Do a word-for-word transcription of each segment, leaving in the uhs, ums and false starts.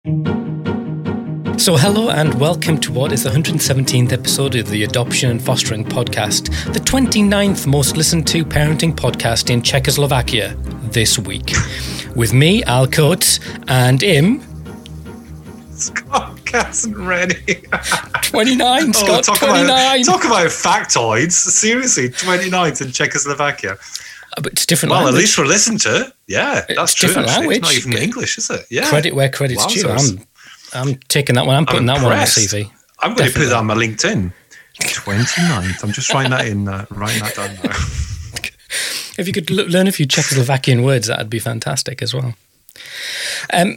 So hello and welcome to what is the one hundred seventeenth episode of the Adoption and Fostering Podcast, the twenty-ninth most listened to parenting podcast in Czechoslovakia this week. With me, Al Coates, and Im. Scott Casson ready. twenty-nine, Scott, oh, talk twenty-nine. About, talk about factoids. Seriously, twenty-ninth in Czechoslovakia. But it's different well, language. At least we're listened to. Yeah, that's it's true. Different actually. language. It's not even English, is it? Yeah. Credit where credit's due. I'm, I'm taking that one. I'm putting I'm that one on the C V. I'm going Definitely. to put that on my LinkedIn. twenty-ninth. I'm just writing that in. Uh, writing that down now. If you could l- learn a few Czechoslovakian words, that'd be fantastic as well. Um,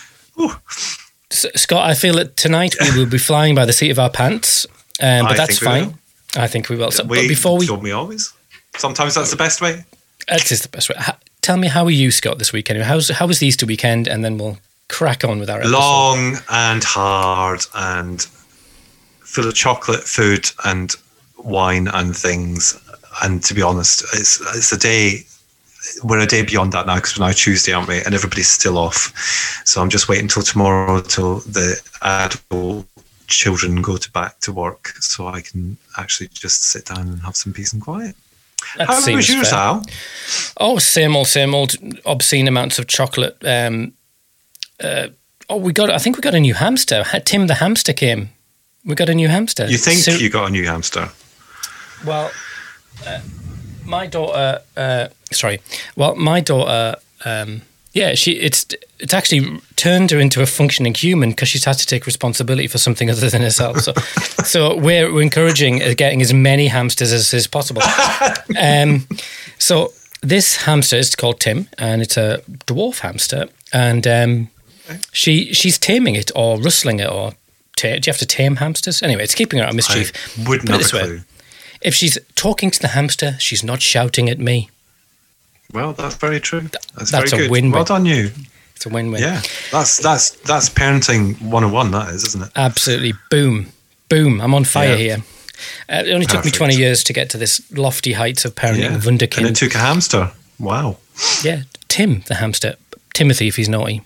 so, Scott, I feel that tonight we will be flying by the seat of our pants, um, but I that's fine. Will. I think we will. So, we, but before we, told me always. Sometimes that's the best way. That is the best way. How, tell me, how are you, Scott, this weekend? How's how was the Easter weekend? And then we'll crack on with our episode. Long and hard and full of chocolate, food and wine and things. And to be honest, it's it's a day. We're a day beyond that now because we're now Tuesday, aren't we? And everybody's still off. So I'm just waiting until tomorrow till the adult children go to back to work so I can actually just sit down and have some peace and quiet. That How was yours, fair. Al? Oh, same old, same old. Obscene amounts of chocolate. Um, uh, oh, we got. I think we got a new hamster. Tim the hamster came. We got a new hamster. You think so, you got a new hamster? Well, uh, my daughter. Uh, sorry. Well, my daughter. Um, yeah, she. It's it's actually turned her into a functioning human because she's had to take responsibility for something other than herself. So, so we're, we're encouraging getting as many hamsters as is possible. Um, so this hamster is called Tim, and it's a dwarf hamster, and um, okay. she she's taming it or rustling it or ta- do you have to tame hamsters? Anyway, it's keeping her out of mischief. I wouldn't have a clue. Way. If she's talking to the hamster, she's not shouting at me. Well, that's very true. That's, that's very a good. win-win. Well done, you. It's a win-win. Yeah, that's that's that's parenting one oh one. That is, isn't it? Absolutely. Boom, boom. I'm on fire yeah. here. Uh, it only Perfect. took me twenty years to get to this lofty heights of parenting yeah. wunderkind. And it took a hamster. Wow. Yeah, Tim the hamster. Timothy, if he's naughty.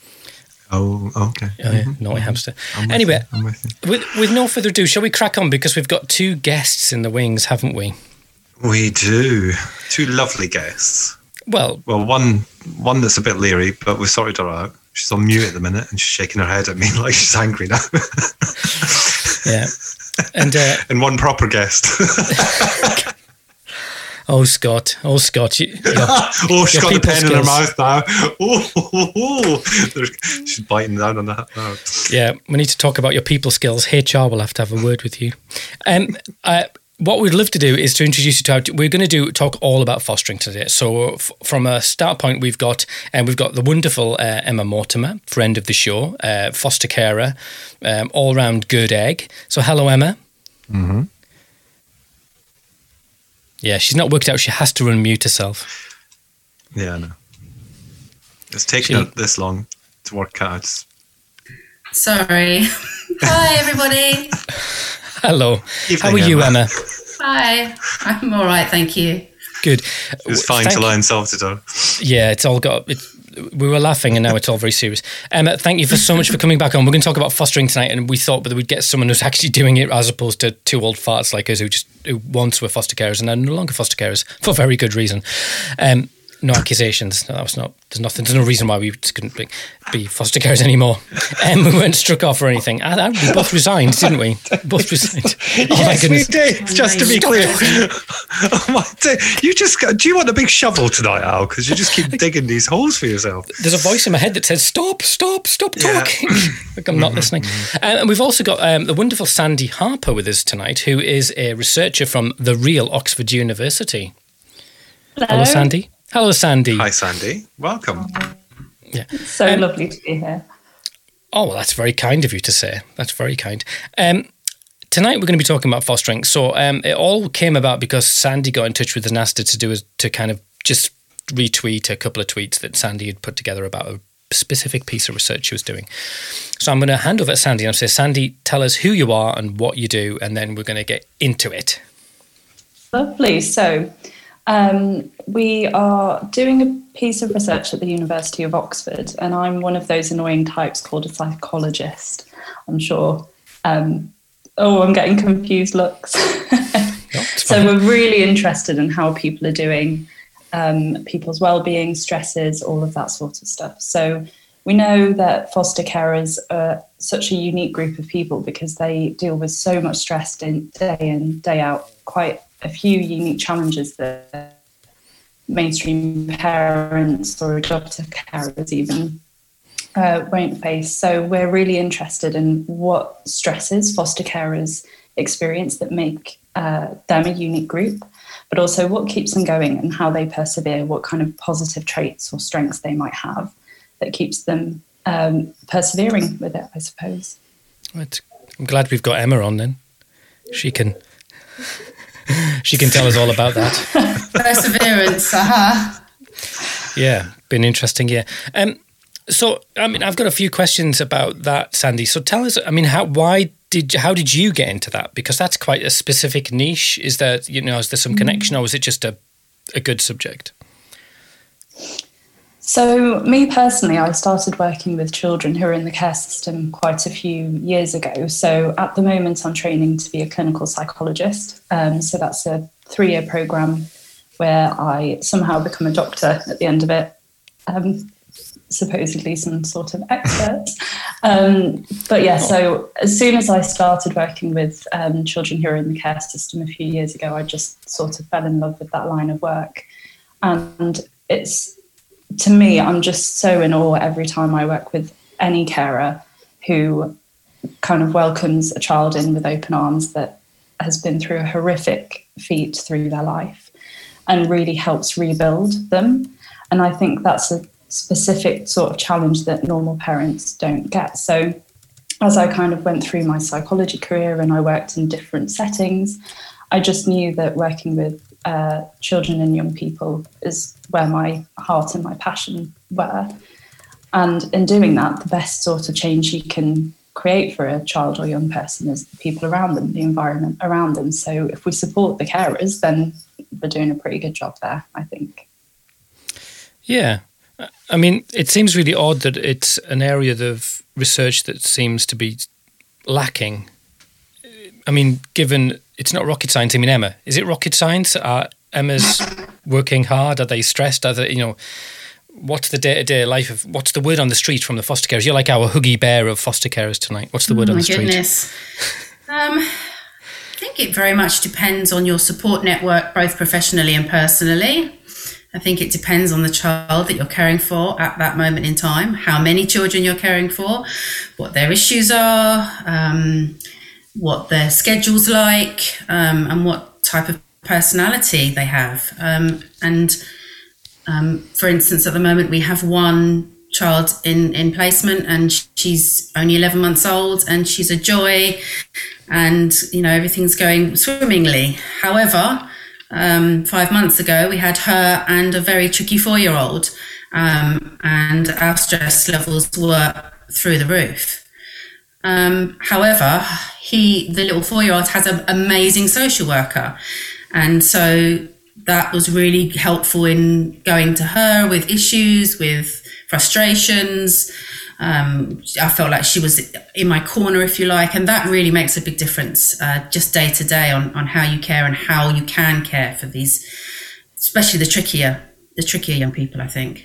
Oh, okay. Oh, yeah, mm-hmm. Naughty mm-hmm. hamster. I'm anyway, with, with, with, with no further ado, shall we crack on? Because we've got two guests in the wings, haven't we? We do. Two lovely guests. Well, well, one one that's a bit leery, but we've sorted her out. She's on mute at the minute, and she's shaking her head at me like she's angry now. Yeah, and uh, and one proper guest. Oh, Scott! Oh, Scott! You, oh, she's got the pen skills. in her mouth now. Oh, oh, oh. She's biting down on that now. Yeah, we need to talk about your people skills. H R will have to have a word with you. Um, uh, What we'd love to do is to introduce you to our, we're going to do talk all about fostering today. So f- from a start point, we've got and um, we've got the wonderful uh, Emma Mortimer, friend of the show, uh, foster carer, um, all round good egg. So hello, Emma. Mm-hmm. Yeah, she's not worked out. She has to unmute herself. Yeah, I know. It's taken she, her this long to work out. Sorry. Hi, everybody. Hello. Evening, How are you, Emma? Emma? Hi. I'm all right, thank you. Good. It was fine to learn self-tutor. Yeah, it's all got... It, we were laughing and now it's all very serious. Emma, thank you for so much for coming back on. We're going to talk about fostering tonight, and we thought that we'd get someone who's actually doing it as opposed to two old farts like us who just who once were foster carers and are no longer foster carers for very good reason. Um, no accusations. No, that was not. There's nothing. There's no reason why we just couldn't be, be foster carers anymore. Um, we weren't struck off or anything. I, I, we both resigned, didn't we? Both resigned. Oh yes, my goodness. We did. Just to be clear. Oh my day. You just got, do you want a big shovel tonight, Al? Because you just keep digging these holes for yourself. There's a voice in my head that says, "Stop! Stop! Stop talking!" Yeah. Like I'm not listening. Um, and we've also got um, the wonderful Sandy Harper with us tonight, who is a researcher from the real Oxford University. Hello, Hello Sandy. Hello, Sandy. Hi, Sandy. Welcome. Yeah. It's so um, lovely to be here. Oh, well, that's very kind of you to say. That's very kind. Um, tonight we're going to be talking about fostering. So um, it all came about because Sandy got in touch with us and asked her to do is to kind of just retweet a couple of tweets that Sandy had put together about a specific piece of research she was doing. So I'm going to hand over to Sandy and I'll say, Sandy, tell us who you are and what you do, and then we're going to get into it. Lovely. So Um, we are doing a piece of research at the University of Oxford, and I'm one of those annoying types called a psychologist, I'm sure. Um, oh, I'm getting confused looks. No, so we're really interested in how people are doing, um, people's well-being, stresses, all of that sort of stuff. So we know that foster carers are such a unique group of people because they deal with so much stress in, day in, day out, quite a few unique challenges that mainstream parents or adoptive carers even uh, won't face. So we're really interested in what stresses foster carers experience that make uh, them a unique group, but also what keeps them going and how they persevere, what kind of positive traits or strengths they might have that keeps them um, persevering with it, I suppose. Right. I'm glad we've got Emma on then. She can... She can tell us all about that. Perseverance, uh-huh. Yeah, been interesting, yeah. Um, so, I mean, I've got a few questions about that, Sandy. So tell us, I mean, how, why did, how did you get into that? Because that's quite a specific niche. Is there, you know, is there some connection or was it just a, a good subject? So me personally, I started working with children who are in the care system quite a few years ago. So at the moment, I'm training to be a clinical psychologist. Um, so that's a three-year program where I somehow become a doctor at the end of it, um, supposedly some sort of expert. Um, but yeah, so as soon as I started working with um, children who are in the care system a few years ago, I just sort of fell in love with that line of work. And it's, to me, I'm just so in awe every time I work with any carer who kind of welcomes a child in with open arms that has been through a horrific feat through their life and really helps rebuild them. And I think that's a specific sort of challenge that normal parents don't get. So as I kind of went through my psychology career and I worked in different settings, I just knew that working with uh, children and young people is where my heart and my passion were. And in doing that, the best sort of change you can create for a child or young person is the people around them, the environment around them. So if we support the carers, then we're doing a pretty good job there, I think. Yeah. I mean, it seems really odd that it's an area of research that seems to be lacking. I mean, given it's not rocket science. I mean, Emma, is it rocket science? Are Emma's working hard? Are they stressed? Are they, you know, what's the day-to-day life of, what's the word on the street from the foster carers? You're like our huggy bear of foster carers tonight. What's the word oh on the street? My goodness. um, I think it very much depends on your support network, both professionally and personally. I think it depends on the child that you're caring for at that moment in time, how many children you're caring for, what their issues are, um, what their schedule's like, um, and what type of personality they have. Um, and um, for instance, at the moment, we have one child in, in placement and she's only eleven months old and she's a joy and, you know, everything's going swimmingly. However, um, five months ago, we had her and a very tricky four-year-old um, and our stress levels were through the roof. Um, however, he, the little four-year-old, has an amazing social worker. And so that was really helpful in going to her with issues, with frustrations. Um, I felt like she was in my corner, if you like, and that really makes a big difference uh, just day to day on, on how you care and how you can care for these, especially the trickier, the trickier young people, I think.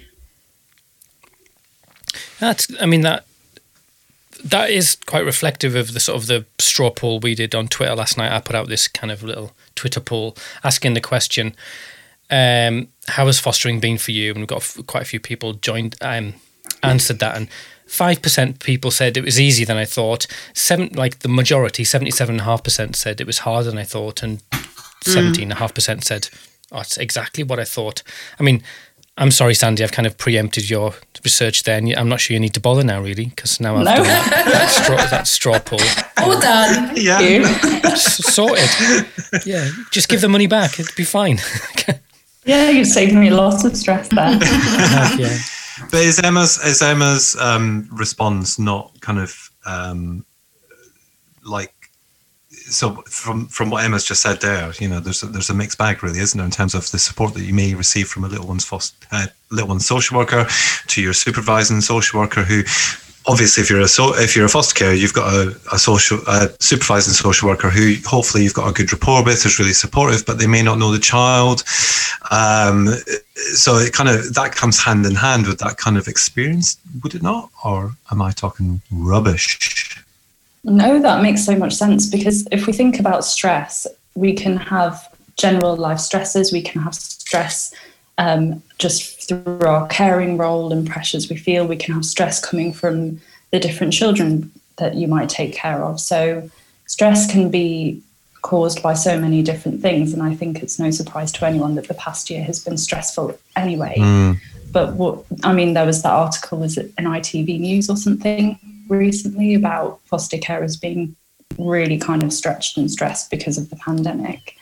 That's, I mean, that that is quite reflective of the sort of the straw poll we did on Twitter last night. I put out this kind of little Twitter poll asking the question, um, how has fostering been for you? And we've got quite a few people joined, um, answered that, and five percent people said it was easier than I thought. Seven, like the majority, seventy-seven point five percent said it was harder than I thought, and seventeen point five percent said, oh, it's exactly what I thought. I mean, I'm sorry, Sandy, I've kind of preempted your research there, and I'm not sure you need to bother now, really, because now I've no. done that, that, straw, that straw poll. All done. Yeah. Sorted. Yeah, just give the money back. It'd be fine. Yeah, you've saved me lots of stress there. have, yeah. But is Emma's is Emma's um, response not kind of um, like so from from what Emma's just said there, you know, there's a, there's a mixed bag, really, isn't there, in terms of the support that you may receive from a little one's foster, uh, little one's social worker to your supervising social worker, who obviously, if you're a so if you're a foster carer, you've got a, a social a supervising social worker who hopefully you've got a good rapport with, is really supportive, but they may not know the child. Um, so it kind of that comes hand in hand with that kind of experience, would it not? Or am I talking rubbish? No, that makes so much sense, because if we think about stress, we can have general life stresses, we can have stress um, just through our caring role and pressures we feel, we can have stress coming from the different children that you might take care of. So stress can be caused by so many different things, and I think it's no surprise to anyone that the past year has been stressful anyway. Mm. But what I mean, there was that article, was it in I T V News or something recently, about foster carers being really kind of stretched and stressed because of the pandemic.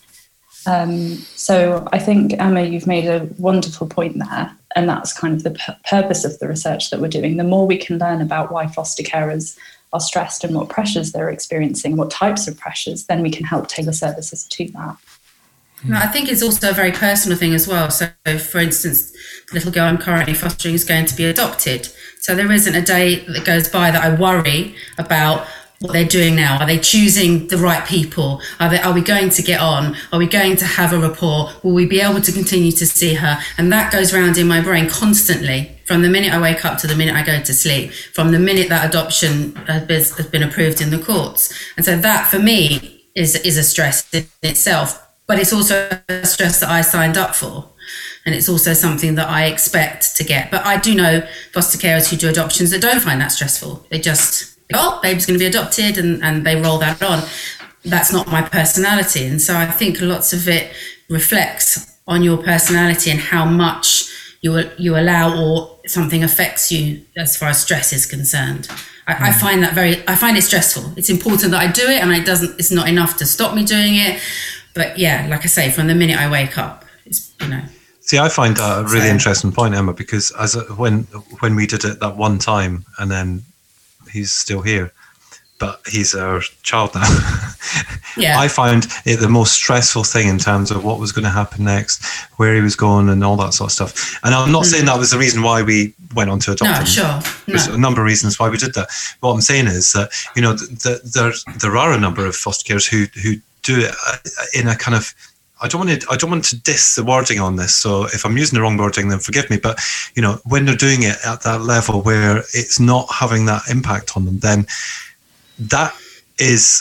Um, so I think, Emma, you've made a wonderful point there, and that's kind of the p- purpose of the research that we're doing. The more we can learn about why foster carers are stressed and what pressures they're experiencing, what types of pressures, then we can help tailor services to that. No, I think it's also a very personal thing as well. So, for instance, the little girl I'm currently fostering is going to be adopted. So there isn't a day that goes by that I worry about what they're doing now. Are they choosing the right people? Are they, are we going to get on? Are we going to have a rapport? Will we be able to continue to see her? And that goes round in my brain constantly, from the minute I wake up to the minute I go to sleep, from the minute that adoption has been approved in the courts. And so that, for me, is is a stress in itself. But it's also a stress that I signed up for. And it's also something that I expect to get. But I do know foster carers who do adoptions that don't find that stressful. They just, oh, baby's going to be adopted, and, and they roll that on. That's not my personality. And so I think lots of it reflects on your personality and how much you you allow or something affects you as far as stress is concerned. I, mm. I find that very, I find it stressful. It's important that I do it, and it doesn't, it's not enough to stop me doing it. But yeah, like I say, from the minute I wake up, it's, you know. See, I find that a really so, interesting point, Emma, because as a, when when we did it that one time, and then he's still here, but he's our child now. Yeah. I found it the most stressful thing in terms of what was going to happen next, where he was going, and all that sort of stuff. And I'm not mm. saying that was the reason why we went on to adopt him. No, sure. No. There's a number of reasons why we did that. What I'm saying is that, you know, th- th- there there are a number of foster carers who who do it in a kind of, I don't want to I don't want to diss the wording on this, so if I'm using the wrong wording, then forgive me, but you know, when they're doing it at that level where it's not having that impact on them, then that is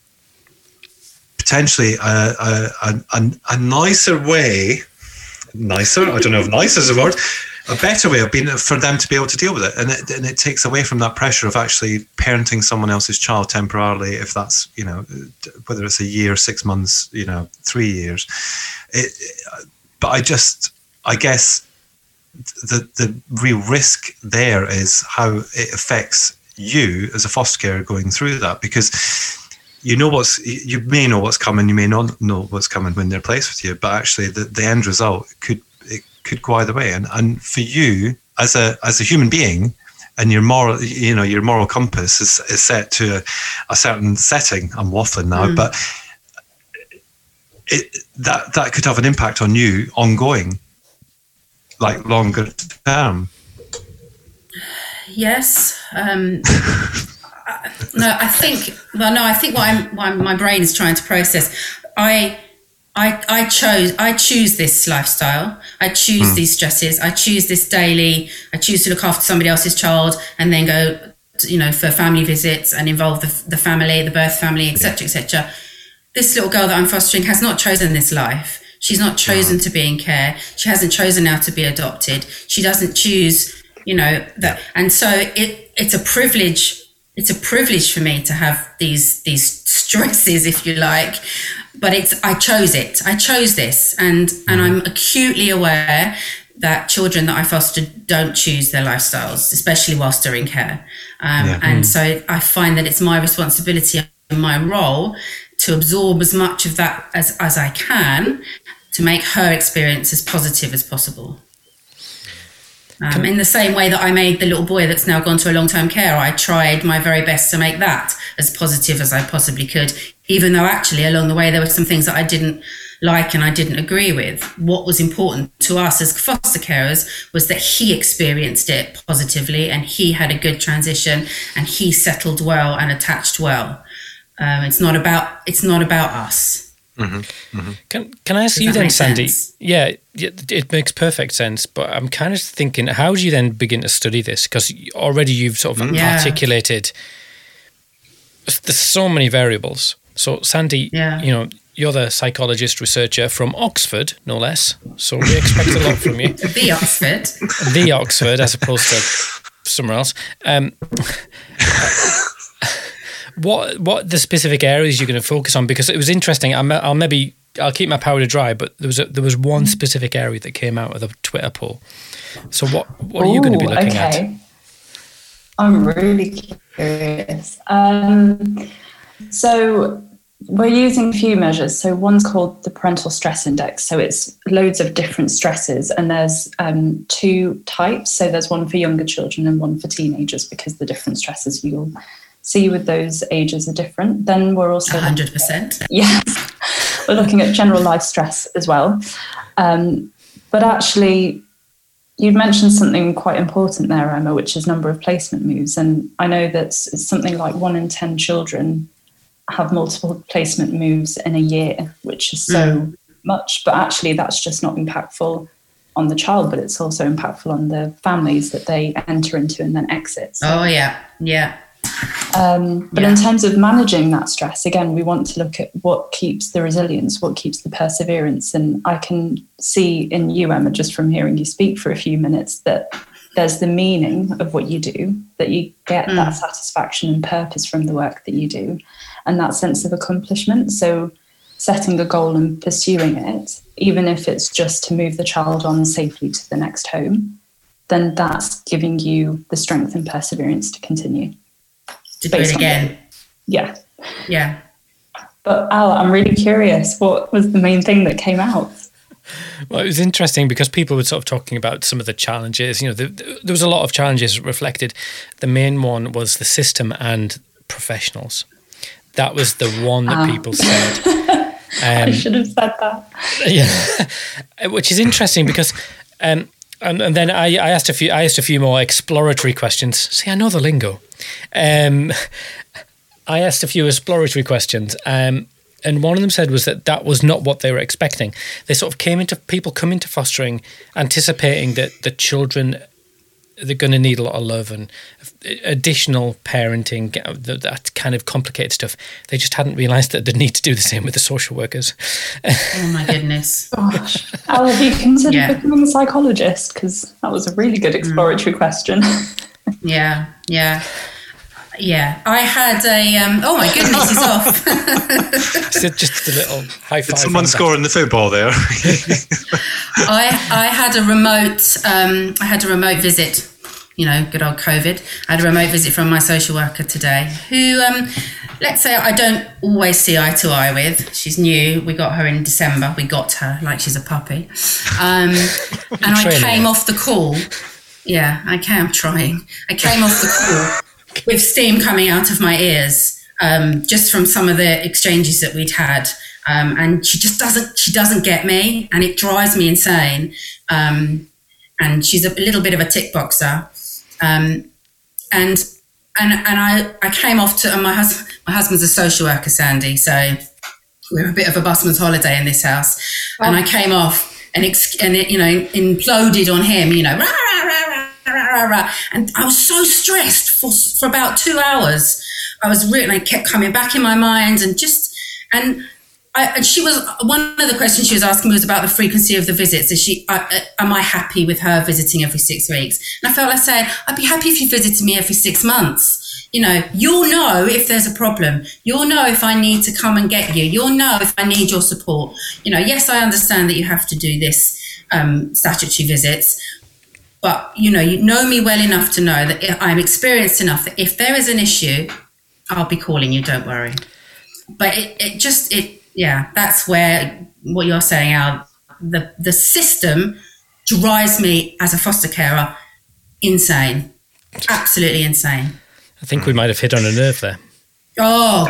potentially a a, a, a nicer way nicer I don't know if nice is a word a better way of being for them to be able to deal with it, and it, and it takes away from that pressure of actually parenting someone else's child temporarily, if that's, you know, whether it's a year, six months, you know, three years. It, but I just, I guess the the real risk there is how it affects you as a foster carer going through that, because you know what's, you may know what's coming, you may not know what's coming when they're placed with you, but actually the, the end result could could go either way, and and for you as a as a human being, and your moral, you know, your moral compass is, is set to a, a certain setting. I'm waffling now, mm. but it that that could have an impact on you ongoing, like longer term. Yes. Um, I, no, I think. Well, no, I think what I'm, what my brain is trying to process. I. I, I chose, I choose this lifestyle. I choose mm. these stresses. I choose this daily. I choose to look after somebody else's child and then go, to, you know, for family visits and involve the, the family, the birth family, et cetera, et cetera. This little girl that I'm fostering has not chosen this life. She's not chosen to be in care. She hasn't chosen now to be adopted. She doesn't choose, you know, that. And so it, it's a privilege. It's a privilege for me to have these, these stresses, if you like. But it's, I chose it. I chose this. And, and I'm acutely aware that children that I foster don't choose their lifestyles, especially whilst they're in care. Um, yeah. And mm. so I find that it's my responsibility and my role to absorb as much of that as, as I can to make her experience as positive as possible. Um, in the same way that I made the little boy that's now gone to a long-term care, I tried my very best to make that as positive as I possibly could, even though actually along the way there were some things that I didn't like and I didn't agree with. What was important to us as foster carers was that he experienced it positively and he had a good transition and he settled well and attached well. Um, it's not about it's not about us. Mm-hmm. Mm-hmm. Can Can I ask Does you then, Sandy? Sense? Yeah, it makes perfect sense. But I'm kind of thinking, how do you then begin to study this? Because already you've sort of yeah. articulated. There's so many variables. So Sandy, yeah. you know, you're the psychologist researcher from Oxford, no less. So we expect a lot from you. The Oxford. The Oxford, as opposed to somewhere else. Um, What what the specific areas you're going to focus on? Because it was interesting. I'm, I'll maybe I'll keep my powder dry, but there was a, there was one specific area that came out of the Twitter poll. So what what Ooh, are you going to be looking okay. at? I'm really curious. Um, so we're using a few measures. So one's called the Parental Stress Index. So it's loads of different stresses, and there's um, two types. So there's one for younger children and one for teenagers, because the different stresses you'll see with those ages are different. Then we're also... one hundred percent. Yes. We're looking at general life stress as well. Um, but actually, you mentioned something quite important there, Emma, which is number of placement moves. And I know that it's something like one in ten children have multiple placement moves in a year, which is so mm. much. But actually, that's just not impactful on the child, but it's also impactful on the families that they enter into and then exit. So, oh, yeah. Yeah. Um, but yeah. in terms of managing that stress, again, we want to look at what keeps the resilience, what keeps the perseverance. And I can see in you, Emma, just from hearing you speak for a few minutes, that there's the meaning of what you do, that you get mm. that satisfaction and purpose from the work that you do, and that sense of accomplishment. So setting a goal and pursuing it, even if it's just to move the child on safely to the next home, then that's giving you the strength and perseverance to continue. To do it again. Yeah. Yeah. But Al, I'm really curious, what was the main thing that came out? Well, it was interesting because people were sort of talking about some of the challenges. You know, the, the, there was a lot of challenges reflected. The main one was the system and professionals. That was the one that um, people said. Um, I should have said that. Yeah, which is interesting because... Um, And, and then I, I asked a few. I asked a few more exploratory questions. See, I know the lingo. Um, I asked a few exploratory questions, um, and one of them said was that that was not what they were expecting. They sort of came into people come into fostering anticipating that the children they're going to need a lot of love and additional parenting, that, that kind of complicated stuff. They just hadn't realised that they'd need to do the same with the social workers. Oh my goodness. Gosh. Al, have you considered yeah. becoming a psychologist? Because that was a really good exploratory mm. question. Yeah, yeah. Yeah, I had a, um, oh my goodness, it's off. So just a little high five. Did someone score in the football there? I I had a remote, um, I had a remote visit, you know, good old COVID. I had a remote visit from my social worker today who, um, let's say I don't always see eye to eye with. She's new. We got her in December. We got her like she's a puppy. Um, and I came off the call. Yeah, I came, I'm trying. I came off the call with steam coming out of my ears, um, just from some of the exchanges that we'd had. Um, and she just doesn't, she doesn't get me, and it drives me insane. Um, and she's a little bit of a tick boxer. Um, and, and, and I, I came off to, and my husband, my husband's a social worker, Sandy. So we're a bit of a busman's holiday in this house. Oh. And I came off and, ex- and it, you know, imploded on him, you know, rah, rah, rah, rah. And I was so stressed for for about two hours. I was really, I kept coming back in my mind, and just, and I, and she was, one of the questions she was asking me was about the frequency of the visits. Is she, uh, am I happy with her visiting every six weeks? And I felt like saying, I'd be happy if you visited me every six months. You know, you'll know if there's a problem. You'll know if I need to come and get you. You'll know if I need your support. You know, yes, I understand that you have to do this um, statutory visits. But, you know, you know me well enough to know that I'm experienced enough that if there is an issue, I'll be calling you, don't worry. But it, it just, it yeah, that's where what you're saying, Al, the, the system drives me as a foster carer insane. Absolutely insane. I think we might have hit on a nerve there. Oh,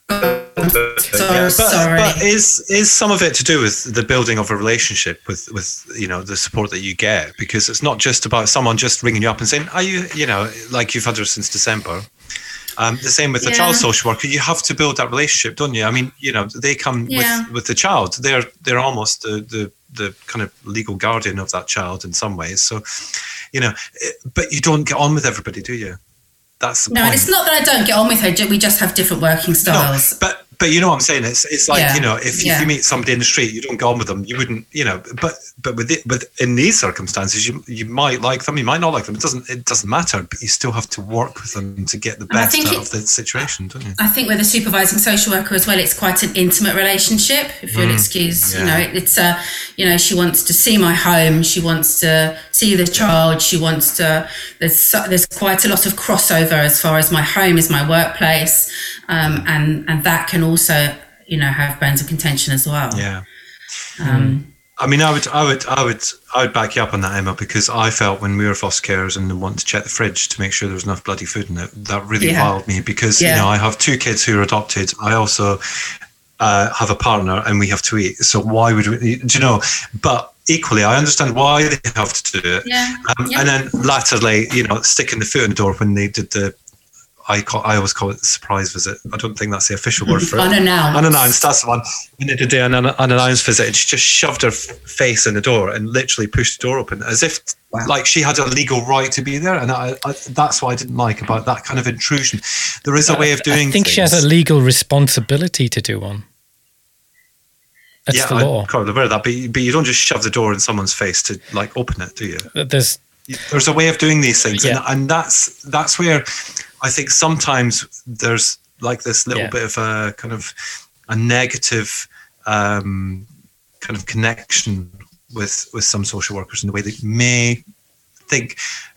so Yeah, but, sorry. but is is some of it to do with the building of a relationship with with you know the support that you get? Because it's not just about someone just ringing you up and saying, "Are you you know like you've had her since December." Um, the same with the Yeah. child social worker. You have to build that relationship, don't you? I mean, you know, they come Yeah. with with the child. They're they're almost the the the kind of legal guardian of that child in some ways. So, you know, it, but you don't get on with everybody, do you? That's the No, and point. it's not that I don't get on with her. We just have different working styles. No, but but you know what I'm saying? It's it's like Yeah, you know if, yeah. if you meet somebody in the street, you don't get on with them. You wouldn't, you know. But but with it, but in these circumstances, you you might like them, you might not like them. It doesn't it doesn't matter. But you still have to work with them to get the And I best think out it- of the situation, don't you? I think with a supervising social worker as well, it's quite an intimate relationship. If you'll excuse, you yeah. know, it, it's a, you know, she wants to see my home, she wants to see the child, she wants to. There's so, there's quite a lot of crossover as far as my home is my workplace, um, and and that can also, you know, have bones of contention as well. Yeah. Um, I mean, I would, I would, I would, I would back you up on that, Emma, because I felt when we were foster carers and wanted to check the fridge to make sure there was enough bloody food in it, that really Yeah. riled me because, Yeah. you know, I have two kids who are adopted. I also uh, have a partner and we have to eat. So why would we, do you know, but equally, I understand why they have to do it. Yeah. Um, Yeah. And then latterly, you know, sticking the foot in the door when they did the, I call, I always call it the surprise visit. I don't think that's the official word for it. Unannounced. Unannounced, that's the one. When they did the un- unannounced visit, and she just shoved her f- face in the door and literally pushed the door open as if Wow. like she had a legal right to be there. And I, I, that's what I didn't like about that kind of intrusion. There is a way of doing I think things. she has a legal responsibility to do one. That's yeah, the law. I'm quite aware of that. But, you- but you don't just shove the door in someone's face to like open it, do you? There's There's a way of doing these things, Yeah. and, and that's that's where I think sometimes there's like this little Yeah. bit of a kind of a negative um, kind of connection with with some social workers in the way they may think.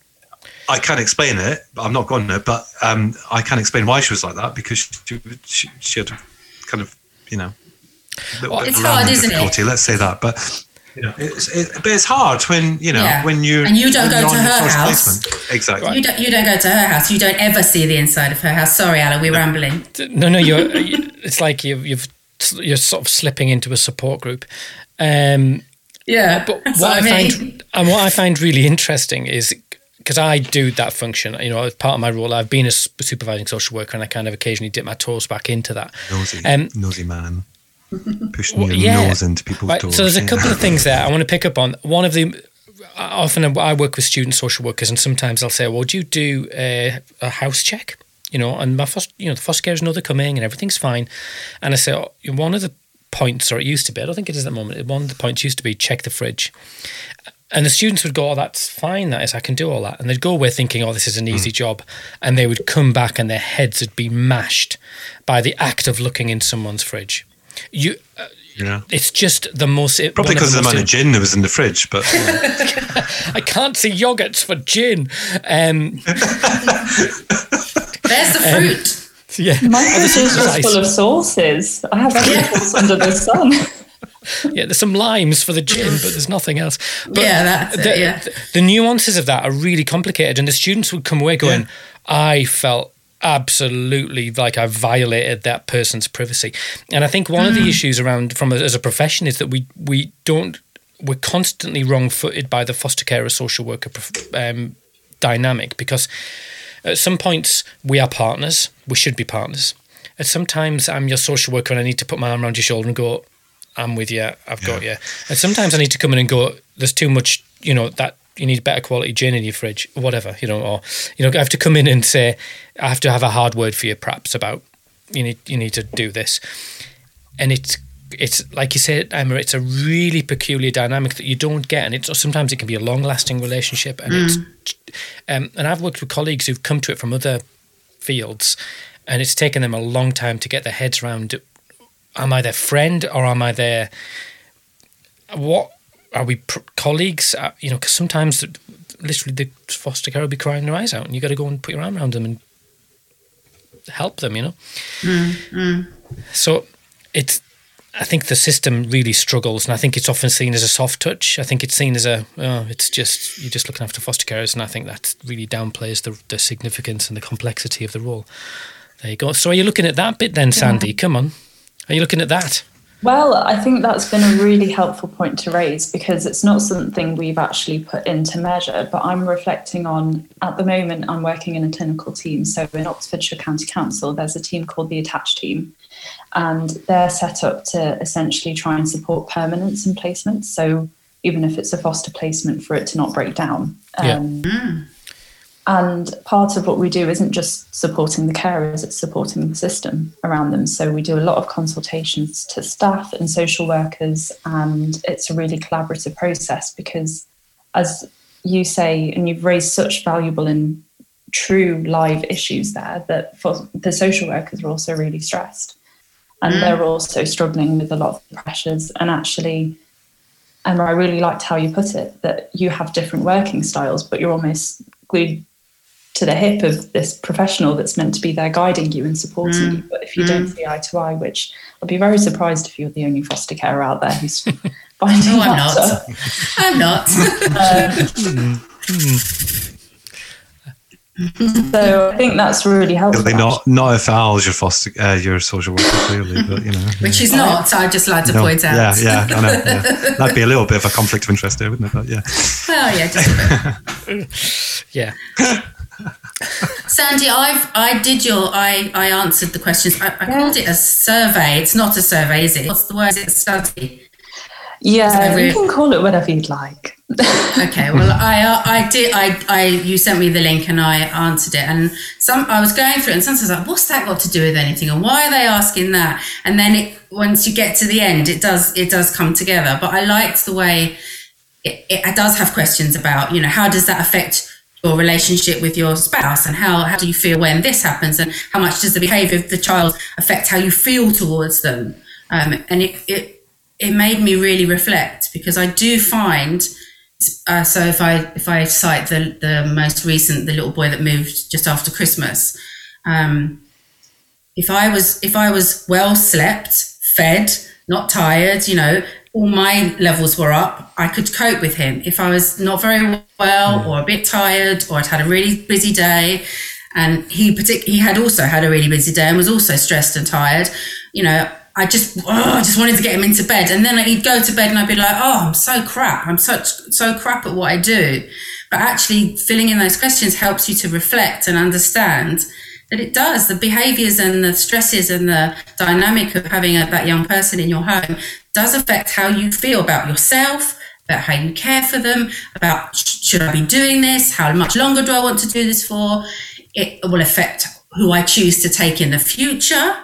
I can't explain it, but I'm not going to. But um, I can't explain why she was like that because she she, she had kind of you know little Well, bit it's of hard, learning isn't it? difficulty. Let's say that, but. You know, it's, it, but it's hard when you know Yeah. when you And you don't when go you're to on your her first house. placement. Exactly. You don't, you don't go to her house. You don't ever see the inside of her house. Sorry, Alan, we're rambling. no, no. You're. It's like you've, you've you're sort of slipping into a support group. Um, Yeah, But that's what I, what I mean. find and what I find really interesting is because I do that function, you know, as part of my role, I've been a s- supervising social worker, and I kind of occasionally dip my toes back into that. Nosy, Um, nosy man, pushing Well, your yeah. nose into people's Right, doors. so there's a yeah. couple of things there I want to pick up on. One of the often I work with student social workers, and sometimes I'll say, "Well, do you do a, a house check?" You know, and my foster, you know, the foster carers know they're coming and everything's fine. And I say, oh, one of the points, or it used to be, I don't think it is at the moment. One of the points used to be check the fridge. And the students would go, "Oh, that's fine. That is, I can do all that." And they'd go away thinking, "Oh, this is an easy job," and they would come back and their heads would be mashed by the act of looking in someone's fridge. You. Uh, Yeah. It's just the most Probably one because of the most amount of gin that was in the fridge, but I can't see yogurts for gin. Um, There's the fruit. yeah, My Oh, this fridge is is just nice. full of sauces. I have every sauce under the sun. Yeah, there's some limes for the gin, but there's nothing else. But Yeah, that's it, the, yeah. the, the nuances of that are really complicated, and the students would come away going, Yeah. "I felt absolutely like I violated that person's privacy." And I think one of the issues around from a, as a profession is that we we don't we're constantly wrong-footed by the foster carer social worker um, dynamic, because at some points we are partners, we should be partners. At sometimes I'm your social worker and I need to put my arm around your shoulder and go, "I'm with you, I've got you." And sometimes I need to come in and go, "There's too much, you know, that you need better quality gin in your fridge," or whatever, you know, or, you know, I have to come in and say, I have to have a hard word for you perhaps about, you need, you need to do this. And it's, it's like you said, Emma, it's a really peculiar dynamic that you don't get. And it's sometimes it can be a long lasting relationship. And it's, um, and I've worked with colleagues who've come to it from other fields, and it's taken them a long time to get their heads around, am I their friend or am I their, what, are we pr- colleagues? Uh, you know, because sometimes literally the foster care will be crying their eyes out and you got to go and put your arm around them and help them, you know. Mm, So it's, I think the system really struggles, and I think it's often seen as a soft touch. I think it's seen as a, oh, it's just, you're just looking after foster carers, and I think that really downplays the, the significance and the complexity of the role There you go. So are you looking at that bit then, Sandy? Yeah. Come on. Are you looking at that? Well, I think that's been a really helpful point to raise, because it's not something we've actually put into measure, but I'm reflecting on, at the moment, I'm working in a clinical team. So in Oxfordshire County Council, there's a team called the Attach Team, and they're set up to essentially try and support permanence in placements. So even if it's a foster placement, for it to not break down. Yeah. Um, mm. And part of what we do isn't just supporting the carers, it's supporting the system around them. So we do a lot of consultations to staff and social workers, and it's a really collaborative process because, as you say, and you've raised such valuable and true live issues there, that for the social workers are also really stressed. And mm. they're also struggling with a lot of pressures. And actually, Emma, I really liked how you put it, that you have different working styles, but you're almost glued to the hip of this professional that's meant to be there guiding you and supporting mm. you. But if you mm. don't see eye to eye, which I'll be very surprised if you're the only foster carer out there who's finding no, I'm that. not. I'm not. um, so I think that's really helpful. Clearly not, not if Al's your foster, uh, your social worker, clearly, but you know. Which yeah. is not, I'd just like to no, point out. Yeah, yeah, I know. Yeah. That'd be a little bit of a conflict of interest there, wouldn't it? But yeah. Well, yeah, just a bit. yeah. Sandy, I've I did your I, I answered the questions. I, I called it a survey. It's not a survey, is it? What's the word? Is it a study? Yeah, so you can call it whatever you'd like. Okay, well, I I did I I you sent me the link and I answered it, and some I was going through it, and sometimes I was like, what's that got to do with anything, and why are they asking that? And then it, once you get to the end, it does it does come together. But I liked the way it, it does have questions about, you know, how does that affect your relationship with your spouse, and how, how do you feel when this happens, and how much does the behaviour of the child affect how you feel towards them? Um, and it, it it made me really reflect, because I do find, uh, so if I if I cite the the most recent, the little boy that moved just after Christmas, um, if I was if I was well slept, fed, not tired, you know, all my levels were up, I could cope with him. If I was not very well yeah. or a bit tired, or I'd had a really busy day, and he partic- he had also had a really busy day and was also stressed and tired, you know, I just oh, I just wanted to get him into bed. And then he'd go to bed and I'd be like, oh, I'm so crap. I'm such so crap at what I do. But actually filling in those questions helps you to reflect and understand that it does. The behaviours and the stresses and the dynamic of having a, that young person in your home does affect how you feel about yourself, about how you care for them, about should I be doing this? How much longer do I want to do this for? It will affect who I choose to take in the future.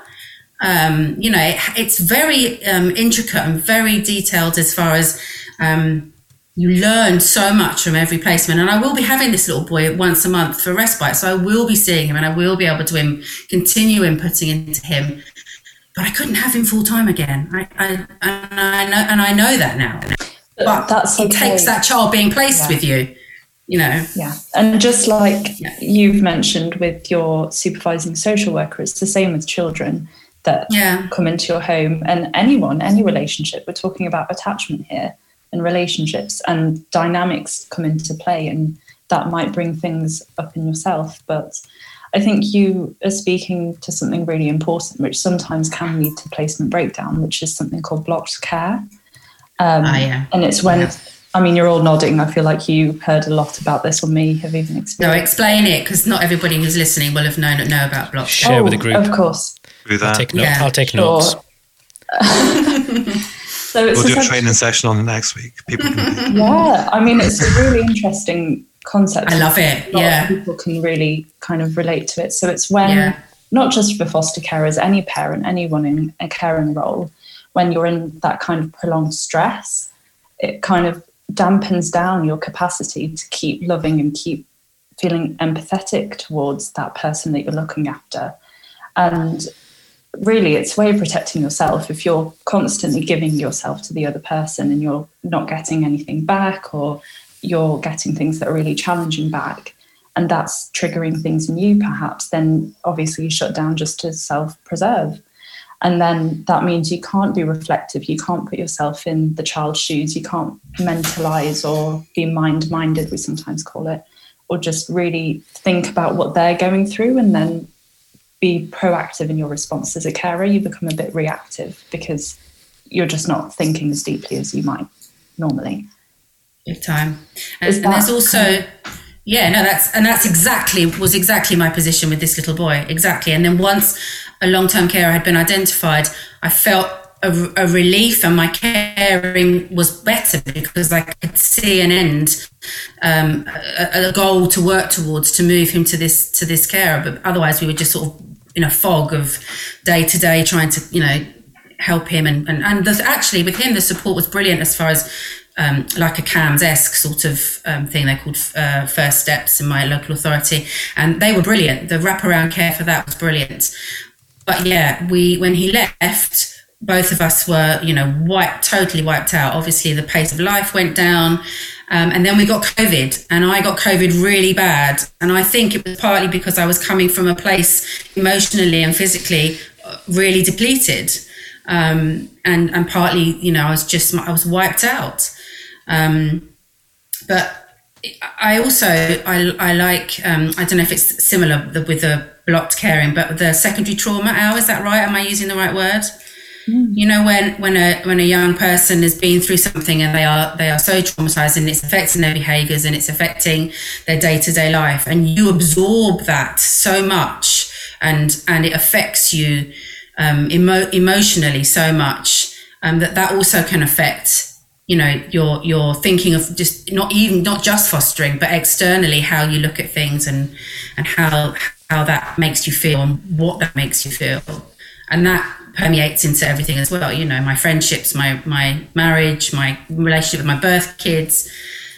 Um, you know, it, it's very um, intricate and very detailed as far as um, you learn so much from every placement. And I will be having this little boy once a month for respite. So I will be seeing him and I will be able to im- continue inputting into him. But I couldn't have him full time again. I, I, and, I know, and I know that now. But that's it okay. takes that child being placed yeah. with you, you know. Yeah. And just like yeah. you've mentioned with your supervising social worker, it's the same with children that yeah. come into your home, and anyone, any relationship. We're talking about attachment here and relationships, and dynamics come into play, and that might bring things up in yourself. But I think you are speaking to something really important, which sometimes can lead to placement breakdown, which is something called blocked care. Um, oh, yeah. And it's when, yeah. I mean, you're all nodding. I feel like you heard a lot about this, or may have even experienced. No, explain it, because not everybody who's listening will have known know about blocked care. Share oh, with the group. Of course. I'll take, no- yeah. I'll take sure. notes. So it's we'll do a training session on it next week. People can yeah, I mean, it's a really interesting concept. I love it. A lot yeah. of people can really kind of relate to it. So it's when, yeah. not just for foster carers, any parent, anyone in a caring role, when you're in that kind of prolonged stress, it kind of dampens down your capacity to keep loving and keep feeling empathetic towards that person that you're looking after. And really, it's a way of protecting yourself. If you're constantly giving yourself to the other person and you're not getting anything back, or you're getting things that are really challenging back, and that's triggering things in you perhaps, then obviously you shut down just to self-preserve. And then that means you can't be reflective. You can't put yourself in the child's shoes. You can't mentalize or be mind-minded, we sometimes call it, or just really think about what they're going through and then be proactive in your response as a carer. You become a bit reactive because you're just not thinking as deeply as you might normally. Big time. And, and there's also, kind of, yeah, no, that's, and that's exactly, was exactly my position with this little boy. Exactly. And then once a long-term carer had been identified, I felt a, a relief, and my caring was better because I could see an end, um, a, a goal to work towards to move him to this, to this carer. But otherwise we were just sort of in a fog of day to day trying to, you know, help him. And, and, and the, actually with him, the support was brilliant as far as um, like a C A M S-esque sort of um, thing. They're called uh, First Steps in my local authority. And they were brilliant. The wraparound care for that was brilliant. But yeah, we, when he left, both of us were, you know, wiped, totally wiped out. Obviously the pace of life went down. Um, and then we got COVID, and I got COVID really bad. And I think it was partly because I was coming from a place emotionally and physically really depleted. Um, and, and partly, you know, I was just, I was wiped out. Um, but I also, I, I like, um, I don't know if it's similar with the blocked caring, but the secondary trauma hour, is that right? Am I using the right word? Mm. You know, when, when a, when a young person has been through something and they are, they are so traumatized and it's affecting their behaviors and it's affecting their day-to-day life, and you absorb that so much and, and it affects you, um, emo- emotionally so much, um, that that also can affect, you know, your, your thinking of just not even, not just fostering, but externally how you look at things and, and how, how that makes you feel and what that makes you feel. And that permeates into everything as well. You know, my friendships, my, my marriage, my relationship with my birth kids.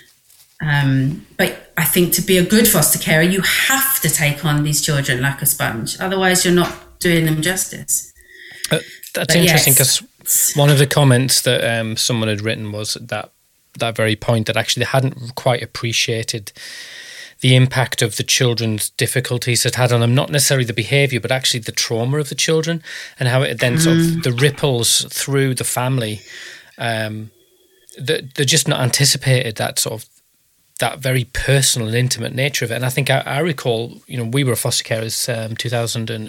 Um, but I think to be a good foster carer, you have to take on these children like a sponge. Otherwise you're not doing them justice. Uh, that's but interesting because yes. One of the comments that um, someone had written was that that very point, that actually they hadn't quite appreciated the impact of the children's difficulties it had on them, not necessarily the behaviour, but actually the trauma of the children, and how it then mm. sort of the ripples through the family. Um, that they're just not anticipated that sort of that very personal and intimate nature of it. And I think I, I recall, you know, we were foster carers, um, two thousand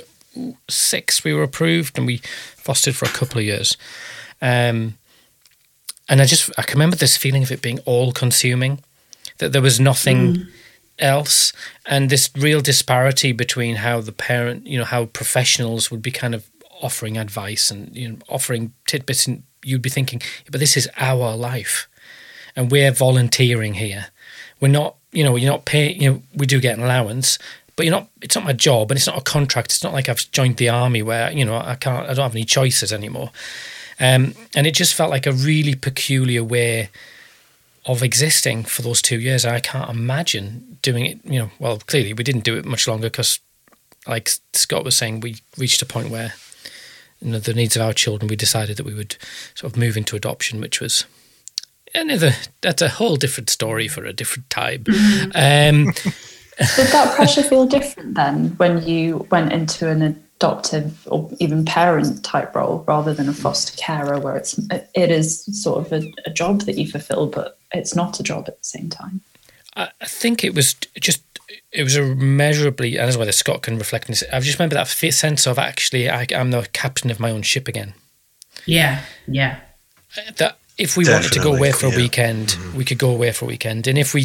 six we were approved, and we fostered for a couple of years. Um, and I just, I can remember this feeling of it being all consuming, that there was nothing mm. else, and this real disparity between how the parent, you know, how professionals would be kind of offering advice and, you know, offering tidbits, and you'd be thinking, but this is our life and we're volunteering here. We're not, you know, you're not paying, you know, we do get an allowance, but you're not, it's not my job, and it's not a contract. It's not like I've joined the army where, you know, I can't, I don't have any choices anymore. Um, and it just felt like a really peculiar way of existing for those two years. I can't imagine doing it, you know, well, clearly we didn't do it much longer because, like Scott was saying, we reached a point where, you know, the needs of our children, we decided that we would sort of move into adoption, which was another, that's a whole different story for a different time. Mm-hmm. Um, Did that pressure feel different then when you went into an adoptive or even parent type role rather than a foster carer, where it's it is sort of a, a job that you fulfill, but it's not a job at the same time? I think it was just, it was immeasurably, and that's whether Scott can reflect on this, I just remember that sense of actually I, I'm the captain of my own ship again. Yeah, yeah. That if we Definitely, wanted to go away for yeah. a weekend, mm-hmm. we could go away for a weekend. And if we,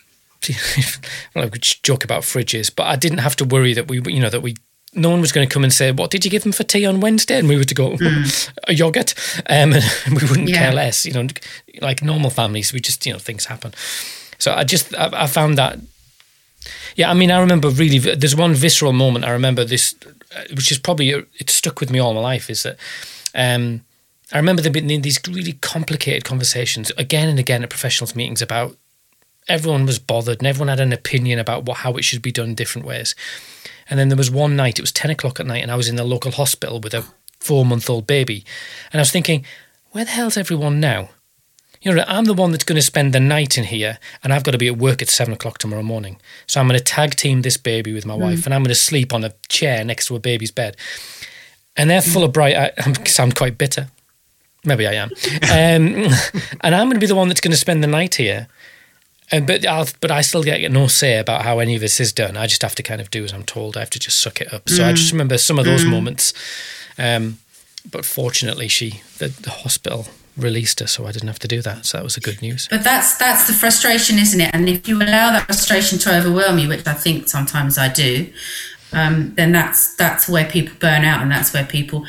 well, I could joke about fridges, but I didn't have to worry that we, you know, that we, no one was going to come and say, what did you give them for tea on Wednesday? And we were to go, mm. a yogurt. Um, and we wouldn't yeah. care less, you know, like normal families, we just, you know, things happen. So I just, I, I found that, yeah, I mean, I remember really, there's one visceral moment I remember this, which is probably, it stuck with me all my life, is that um, I remember there being these really complicated conversations again and again at professionals meetings about, everyone was bothered and everyone had an opinion about what, how it should be done in different ways. And then there was one night, it was ten o'clock at night, and I was in the local hospital with a four-month-old baby. And I was thinking, where the hell's everyone now? You know, I'm the one that's going to spend the night in here, and I've got to be at work at seven o'clock tomorrow morning. So I'm going to tag team this baby with my mm. wife, and I'm going to sleep on a chair next to a baby's bed. And they're full of bright, I, I sound quite bitter. Maybe I am. Um, and I'm going to be the one that's going to spend the night here. And but I'll, but I still get no say about how any of this is done. I just have to kind of do as I'm told. I have to just suck it up. So mm. I just remember some of those mm. moments. Um, but fortunately, she the, the hospital released her, so I didn't have to do that. So that was a good news. But that's that's the frustration, isn't it? And if you allow that frustration to overwhelm you, which I think sometimes I do, um, then that's that's where people burn out, and that's where people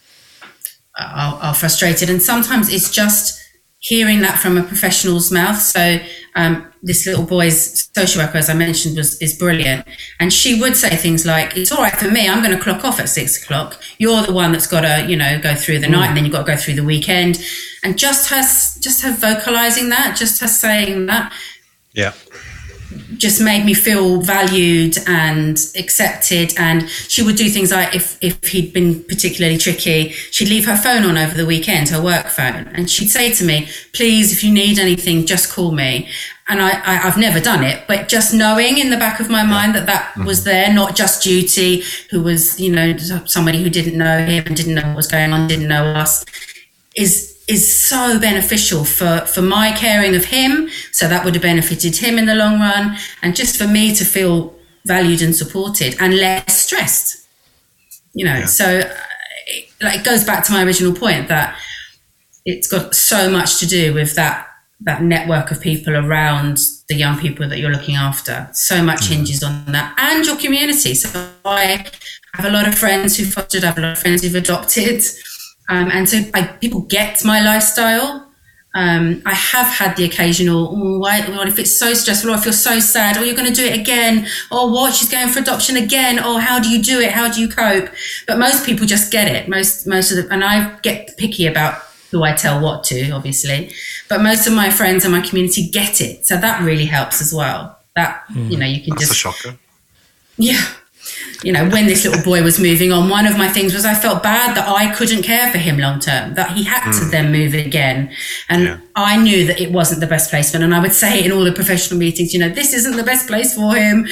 are, are frustrated. And sometimes it's just hearing that from a professional's mouth. So um, this little boy's social worker, as I mentioned, was is brilliant. And she would say things like, it's all right for me, I'm going to clock off at six o'clock. You're the one that's got to, you know, go through the mm. night, and then you've got to go through the weekend. And just her, just her vocalising that, just her saying that, yeah, just made me feel valued and accepted. And she would do things like, if if he'd been particularly tricky, she'd leave her phone on over the weekend, her work phone, and she'd say to me, please, if you need anything, just call me. And I, I, I've never done it, but just knowing in the back of my mind that that mm-hmm. was there, not just Duty, who was, you know, somebody who didn't know him and didn't know what was going on, didn't know us, is is so beneficial for, for my caring of him. So that would have benefited him in the long run, and just for me to feel valued and supported and less stressed, you know. Yeah. So it, like, it goes back to my original point that it's got so much to do with that that network of people around the young people that you're looking after. So much mm-hmm. hinges on that, and your community. So I have a lot of friends who fostered, I have a lot of friends who've adopted. Um, and so I, people get my lifestyle. Um, I have had the occasional, oh, why, what if it's so stressful, or I feel so sad, or you're going to do it again, or what, she's going for adoption again, or how do you do it, how do you cope? But most people just get it. Most most of the, and I get picky about who I tell what to, obviously, but most of my friends and my community get it. So that really helps as well. That, mm. you know, you can That's just... a shocker. Yeah. You know, when this little boy was moving on, one of my things was I felt bad that I couldn't care for him long term, that he had mm. to then move again. And yeah. I knew that it wasn't the best placement. And I would say in all the professional meetings, you know, this isn't the best place for him.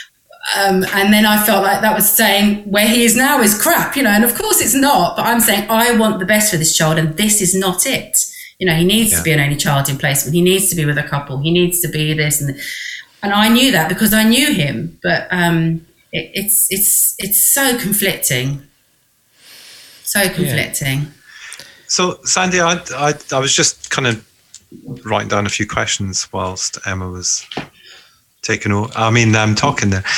Um, and then I felt like that was saying where he is now is crap, you know, and of course it's not. But I'm saying I want the best for this child, and this is not it. You know, he needs yeah. to be an only child in placement. He needs to be with a couple. He needs to be this. And, and I knew that because I knew him. But, um, It, it's it's it's so conflicting, so conflicting. Yeah. So, Sandy, I, I I was just kind of writing down a few questions whilst Emma was taking over. I mean, I'm talking there.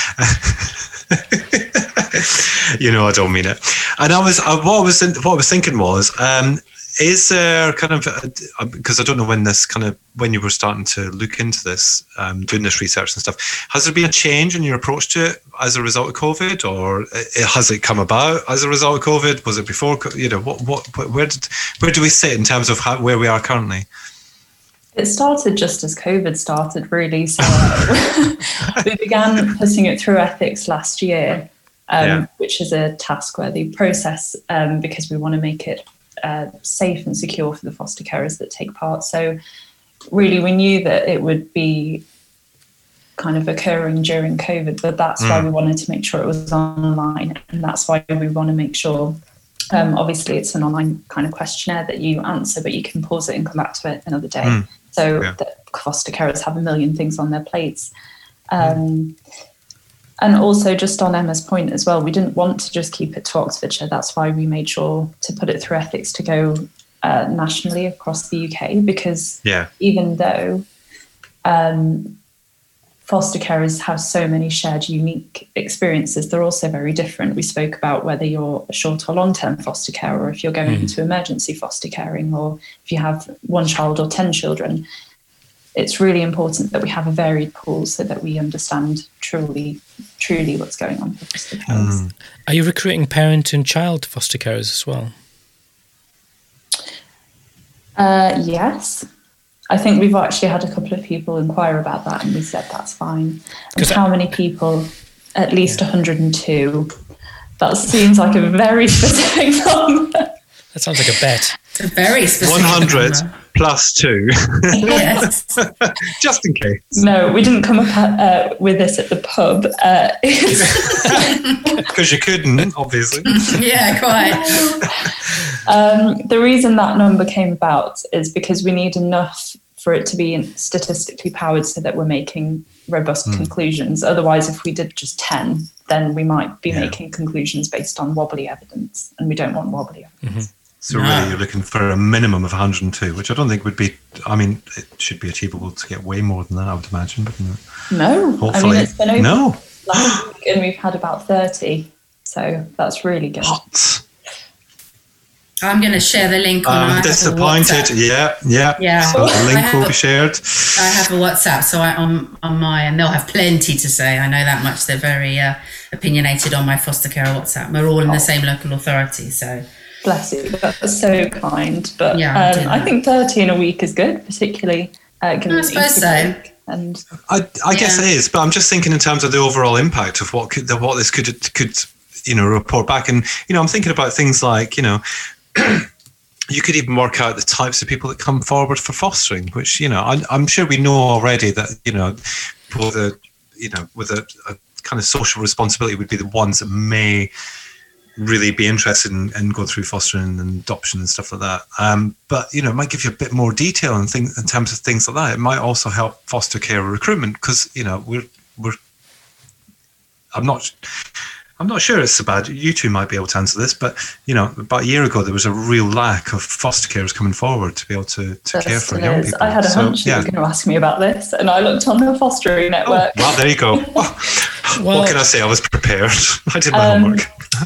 You know, I don't mean it. And I was I, what I was what I was thinking was. Um, Is there kind of, because I don't know when this kind of, when you were starting to look into this, um, doing this research and stuff, has there been a change in your approach to it as a result of COVID, or has it come about as a result of COVID? Was it before, you know, what, what, where did, where do we sit in terms of how, where we are currently? It started just as COVID started, really. So we began putting it through ethics last year, um, yeah. which is a task-worthy process um, because we want to make it Uh, safe and secure for the foster carers that take part. So really we knew that it would be kind of occurring during COVID, but that's mm. why we wanted to make sure it was online, and that's why we want to make sure, um, obviously it's an online kind of questionnaire that you answer, but you can pause it and come back to it another day. Mm. So yeah. that foster carers have a million things on their plates. Um, mm. And also, just on Emma's point as well, we didn't want to just keep it to Oxfordshire. That's why we made sure to put it through ethics to go uh, nationally across the U K, because yeah. even though um, foster carers have so many shared unique experiences, they're also very different. We spoke about whether you're a short or long-term foster care, or if you're going mm. into emergency foster caring, or if you have one child or ten children. It's really important that we have a varied pool so that we understand truly, truly what's going on for foster carers. Mm. Are you recruiting parent and child foster carers as well? Uh, yes. I think we've actually had a couple of people inquire about that, and we said that's fine. And how I, many people? At least yeah. one hundred two. That seems like a very specific number. That sounds like a bet. It's a very specific one hundred number. Plus two. Yes. Just in case. No, we didn't come up uh, with this at the pub. Because uh, you couldn't, obviously. Yeah, quite. Um, the reason that number came about is because we need enough for it to be statistically powered so that we're making robust Mm. conclusions. Otherwise, if we did just ten, then we might be Yeah. making conclusions based on wobbly evidence, and we don't want wobbly evidence. Mm-hmm. So No. really, you're looking for a minimum of one hundred two, which I don't think would be. I mean, it should be achievable to get way more than that, I would imagine. But you know, No, hopefully, I mean, it's been open no. last week and we've had about thirty, so that's really good. What? I'm going to share the link on. I I'm have a disappointed. WhatsApp. Yeah, yeah. Yeah. So the I link have will a- be shared. I have a WhatsApp, so I on on my, and they'll have plenty to say. I know that much. They're very uh, opinionated on my foster care WhatsApp. We're all in the same local authority, so Bless you, that's so kind. But Yeah, I um, didn't I know. think thirty in a week is good, particularly uh, given I the suppose Easter so. break. And I, I guess Yeah. it is, but I'm just thinking in terms of the overall impact of what could, what this could could you know report back, and you know I'm thinking about things like you know. You could even work out the types of people that come forward for fostering, which you know I, I'm sure we know already that you know with a you know with a, a kind of social responsibility would be the ones that may really be interested in, in going through fostering and adoption and stuff like that. Um, but you know, it might give you a bit more detail and things in terms of things like that. It might also help foster care recruitment because you know we're we're. I'm not. I'm not sure it's so bad. You two might be able to answer this, but you know, about a year ago there was a real lack of foster carers coming forward to be able to, to care for Still young is. people. I had a So, hunch you yeah. were going to ask me about this, and I looked on the fostering Oh, network. well, there you go. Well- what can I say? I was prepared. I did my Um, homework.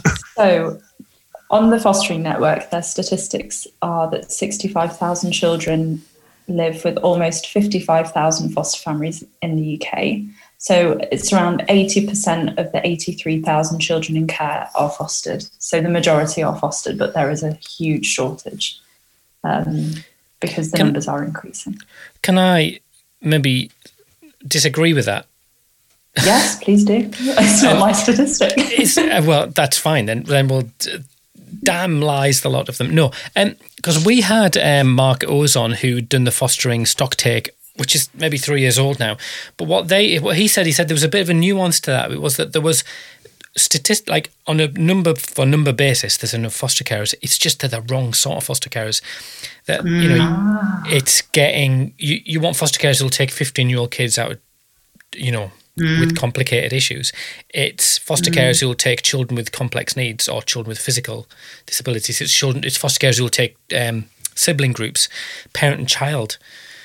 So, on the fostering network, their statistics are that sixty-five thousand children live with almost fifty-five thousand foster families in the U K. So, it's around eighty percent of the eighty-three thousand children in care are fostered. So, the majority are fostered, but there is a huge shortage um, because the Can- numbers are increasing. Can I maybe disagree with that? Yes, please do. It's not my statistic. It's, uh, well, that's fine. Then, then we'll d- damn lies the lot of them. No, because we had um, Mark Oz on who'd done the fostering stock take, which is maybe three years old now. But what they, what he said, he said there was a bit of a nuance to that. It was that there was statist like on a number for number basis, there's enough foster carers. It's just they're the wrong sort of foster carers. That you know, it's getting you. You want foster carers who'll take fifteen year old kids out, you know. With complicated issues. It's foster carers who will take children with complex needs or children with physical disabilities. It's children. It's foster carers who will take um, sibling groups, parent and child.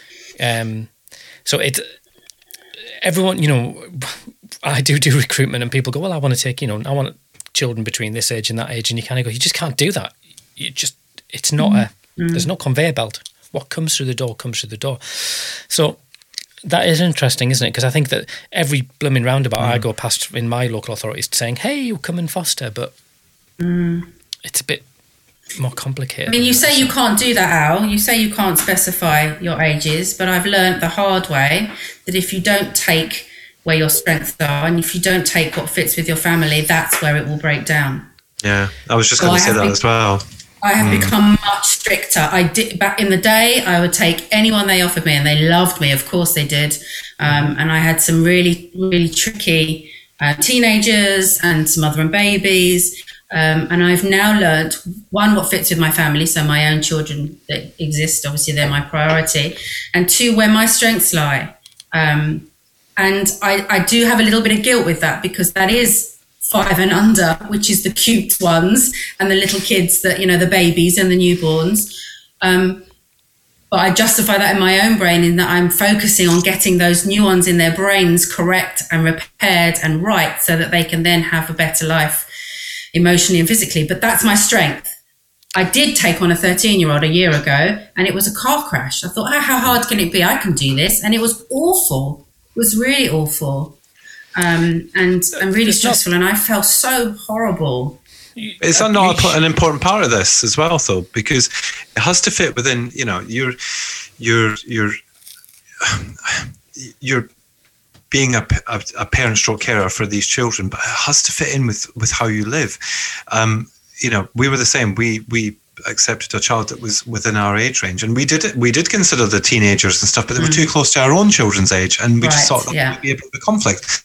Um, so it's everyone. You know, I do do recruitment, and people go, "Well, I want to take. You know, I want children between this age and that age," and you kind of go, "You just can't do that. You just. It's not a. There's no conveyor belt. What comes through the door comes through the door." So. That is interesting, isn't it? Because I think that every blooming roundabout I go past in my local authority is saying, hey, you come and foster, but it's a bit more complicated. I mean, you say you can't do that, Al. You say you can't specify your ages, but I've learned the hard way that if you don't take where your strengths are and if you don't take what fits with your family, that's where it will break down. Yeah, I was just So going I to say have that been- as well. I have become much stricter. I did back in the day. I would take anyone they offered me, and they loved me. Of course, they did. Um, and I had some really, really tricky uh, teenagers and some mother and babies. Um, and I've now learnt one, what fits with my family, so my own children that exist. Obviously, they're my priority, and two, where my strengths lie. Um, and I, I do have a little bit of guilt with that because that is five and under, which is the cute ones and the little kids that, you know, the babies and the newborns. Um, but I justify that in my own brain in that I'm focusing on getting those neurons in their brains correct and repaired and right so that they can then have a better life emotionally and physically. But that's my strength. I did take on a thirteen-year-old a year ago and it was a car crash. I thought, oh, how hard can it be? I can do this. And it was awful. It was really awful. Um, and, and really It's not- stressful, and I felt so horrible. Is that not a, an important part of this as well, though? Because it has to fit within, you know, your, your, your, your being a, a, a parent stroke carer for these children, but it has to fit in with, with how you live. Um, you know, we were the same. We we accepted a child that was within our age range, and we did it. We did consider the teenagers and stuff, but they were too close to our own children's age, and we just Right, thought that yeah. would be a bit of a conflict.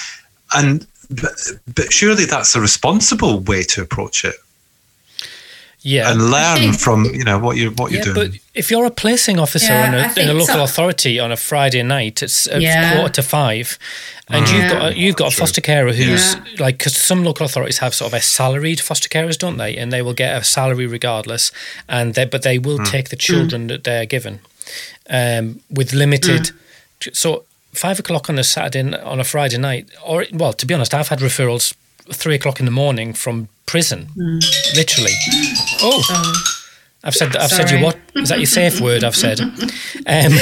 And but, but surely that's a responsible way to approach it. Yeah. and learn from, you know, what you're what you're Yeah, doing. but if you're a placing officer Yeah, in, I a, in think a local so. authority on a Friday night, it's at Yeah. quarter to five, and Mm. you've Yeah. got a, you've got a True. foster carer who's Yeah. like, because some local authorities have sort of a salaried foster carers, don't they? And they will get a salary regardless, and they, but they will Mm. take the children that they're given, um, with limited. Mm. So five o'clock on a Saturday on a Friday night, or well, to be honest, I've had referrals three o'clock in the morning from prison, Mm. literally. Oh. Um, I've said I've said Sorry. you what is that your safe word? I've said. Um,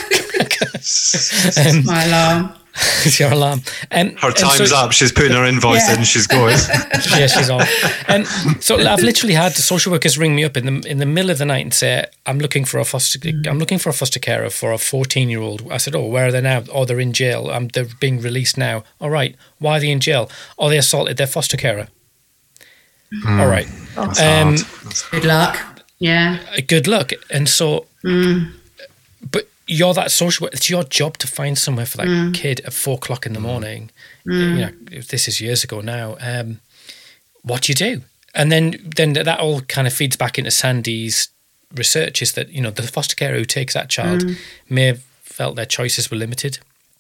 um, my alarm. it's your alarm. Um, Her and time's so- up. She's putting her invoice Yeah. in. She's going. Yeah, she's on. Um, so I've literally had the social workers ring me up in the in the middle of the night and say, "I'm looking for a foster. I'm looking for a foster carer for a fourteen year old." I said, "Oh, where are they now? Oh, they're in jail. Um, they're being released now. All right. Why are they in jail? Oh, they assaulted their foster carer. All right. That's Um, hard. That's Good luck. Yeah. Good luck." And so, Mm. but you're that social worker. It's your job to find somewhere for that Mm. kid at four o'clock in the morning. Mm. You know, if this is years ago now. Um, what do you do? And then, then that all kind of feeds back into Sandy's research. Is that, you know, the foster carer who takes that child Mm. may have felt their choices were limited,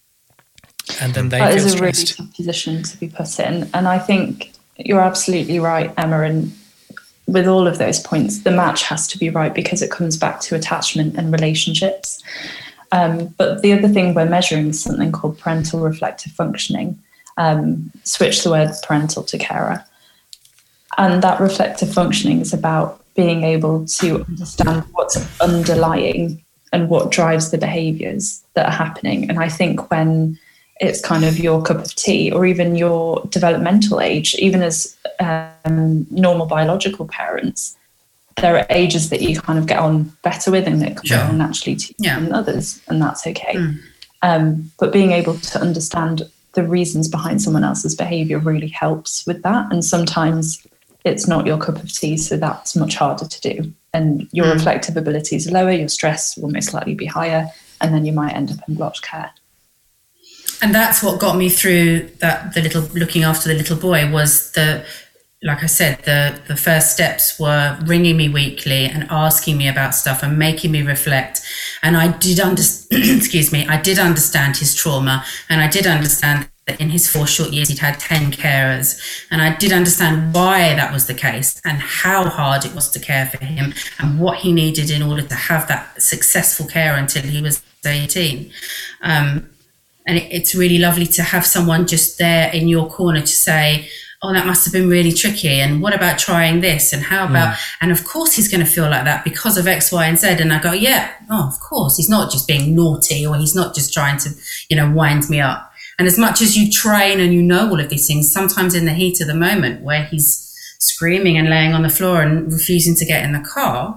and then they That feel is a really stressed. tough position to be put in. And I think you're absolutely right, Emma. And with all of those points, the match has to be right because it comes back to attachment and relationships. Um, but the other thing we're measuring is something called parental reflective functioning. Um, switch the word parental to carer. And that reflective functioning is about being able to understand what's underlying and what drives the behaviours that are happening. And I think when it's kind of your cup of tea, or even your developmental age, even as um, normal biological parents, there are ages that you kind of get on better with and that come Sure. along naturally to you Yeah. than others, and that's okay. Mm. Um, but being able to understand the reasons behind someone else's behaviour really helps with that. And sometimes it's not your cup of tea, so that's much harder to do. And your Mm. reflective abilities are lower, your stress will most likely be higher, and then you might end up in blocked care. And that's what got me through that. The little looking after the little boy was the, like I said, the the first steps were ringing me weekly and asking me about stuff and making me reflect. And I did understand. excuse me. I did understand his trauma, and I did understand that in his four short years he'd had ten carers, and I did understand why that was the case and how hard it was to care for him and what he needed in order to have that successful care until he was eighteen. Um, And it, it's really lovely to have someone just there in your corner to say, oh, that must have been really tricky. And what about trying this? And how about, mm. and of course he's going to feel like that because of X, Y, and Z. And I go, yeah, oh, of course. He's not just being naughty, or he's not just trying to, you know, wind me up. And as much as you train and you know all of these things, sometimes in the heat of the moment where he's screaming and laying on the floor and refusing to get in the car,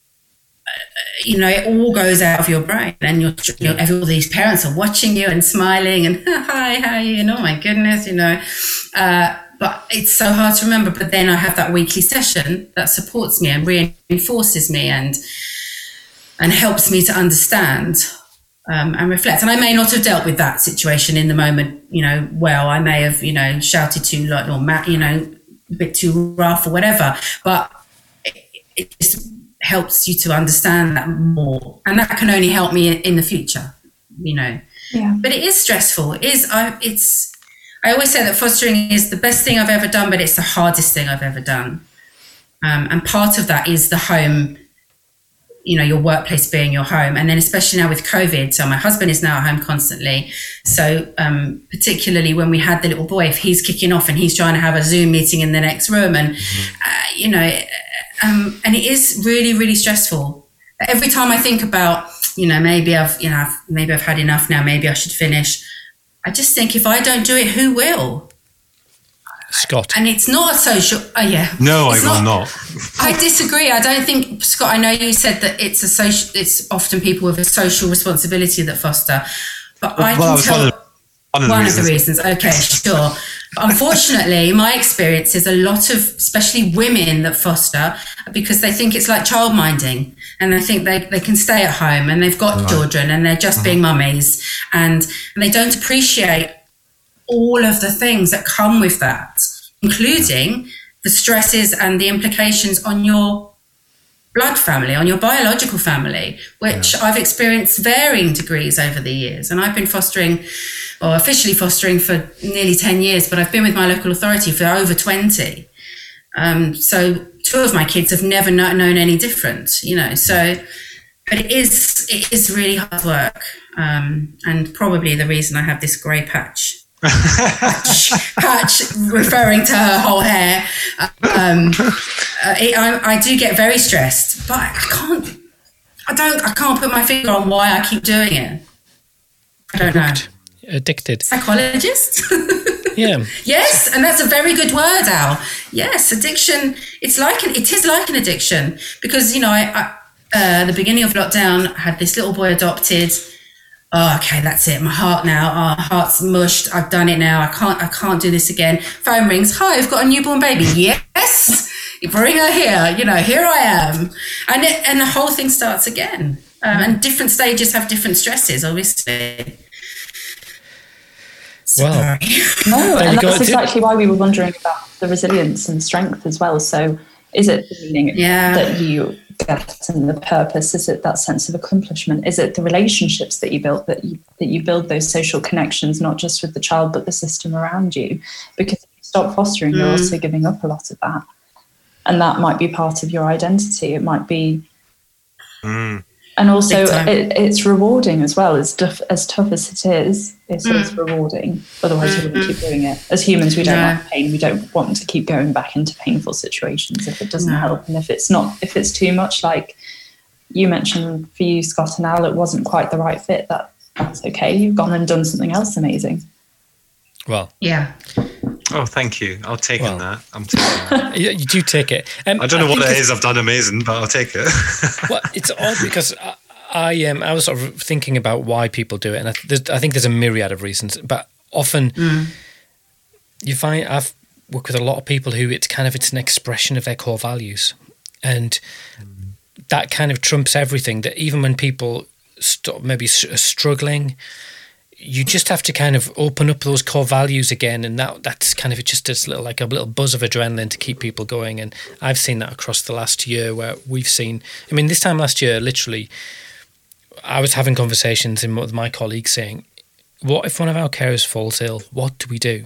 you know, it all goes out of your brain, and you're, you know, all these parents are watching you and smiling and hi, how are you? And oh my goodness, you know, uh, but it's so hard to remember. But then I have that weekly session that supports me and reinforces me and and helps me to understand um, and reflect. And I may not have dealt with that situation in the moment, you know, well, I may have, you know, shouted too loud or, you know, a bit too rough or whatever, but it, it just helps you to understand that more, and that can only help me in the future, you know. Yeah. But it is stressful. It is I it's I always say that fostering is the best thing I've ever done, but it's the hardest thing I've ever done. Um, and part of that is the home, you know, your workplace being your home, and then especially now with COVID. So my husband is now at home constantly. So um, particularly when we had the little boy, if he's kicking off and he's trying to have a Zoom meeting in the next room, and mm-hmm. uh, you know. Um, and it is really, really stressful. Every time I think about, you know, maybe I've, you know, I've, maybe I've had enough now, maybe I should finish. I just think if I don't do it, who will? Scott. And it's not a social, oh yeah. No, it's I will not. I disagree. I don't think, Scott, I know you said that it's a social, it's often people with a social responsibility that foster, but well, I can tell. One of the, one of the one reasons. Of the reasons. Okay, sure. Unfortunately, my experience is a lot of, especially women that foster, because they think it's like childminding, and they think they, they can stay at home and they've got right. children and they're just mm-hmm. being mummies, and, and they don't appreciate all of the things that come with that, including the stresses and the implications on your blood family, on your biological family, which yeah. I've experienced varying degrees over the years. And I've been fostering, or officially fostering, for nearly ten years, but I've been with my local authority for over twenty. Um, so two of my kids have never known any different, you know. So, but it is it is really hard work, um, and probably the reason I have this grey patch. patch, patch referring to her whole hair. Um, uh, it, I, I do get very stressed, but I can't. I don't. I can't put my finger on why I keep doing it. I don't know. Addicted. Psychologist. Yeah. Yes, and that's a very good word, Al. Yes, addiction. It's like an. It is like an addiction because you know, I, I uh, the beginning of lockdown, I had this little boy adopted. Oh, okay, that's it. My heart now. Oh, heart's mushed. I've done it now. I can't. I can't do this again. Phone rings. Hi, I've got a newborn baby. Yes, you bring her here. You know, here I am, and it, and the whole thing starts again. Um, and different stages have different stresses, obviously. Well, no, and that's exactly why we were wondering about the resilience and strength as well. So, is it the meaning yeah. that you get and the purpose? Is it that sense of accomplishment? Is it the relationships that you build, that you that you build those social connections, not just with the child but the system around you? Because if you stop fostering, mm. you're also giving up a lot of that, and that might be part of your identity. It might be. Mm. And also, it, it's rewarding as well. As tough as tough as it is, it's, mm. it's rewarding. Otherwise, mm-hmm. you wouldn't keep doing it. As humans, we don't no. like pain. We don't want to keep going back into painful situations if it doesn't no. help. And if it's not, if it's too much, like you mentioned for you, Scott and Al, it wasn't quite the right fit. That that's okay. You've gone and done something else amazing. Well, yeah. Oh, thank you. I'll take well, that. I'm taking that. You, you do take it. Um, I don't know I what it is I've done amazing, but I'll take it. Well, it's odd because I, I, um, I was sort of thinking about why people do it, and I, I think there's a myriad of reasons. But often, mm. you find I've worked with a lot of people who it's kind of it's an expression of their core values, and mm. that kind of trumps everything. That even when people stop, maybe are struggling. You just have to kind of open up those core values again, and that that's kind of just this little like a little buzz of adrenaline to keep people going. And I've seen that across the last year, where we've seen. I mean, this time last year, literally, I was having conversations with my colleagues saying, "What if one of our carers falls ill? What do we do?"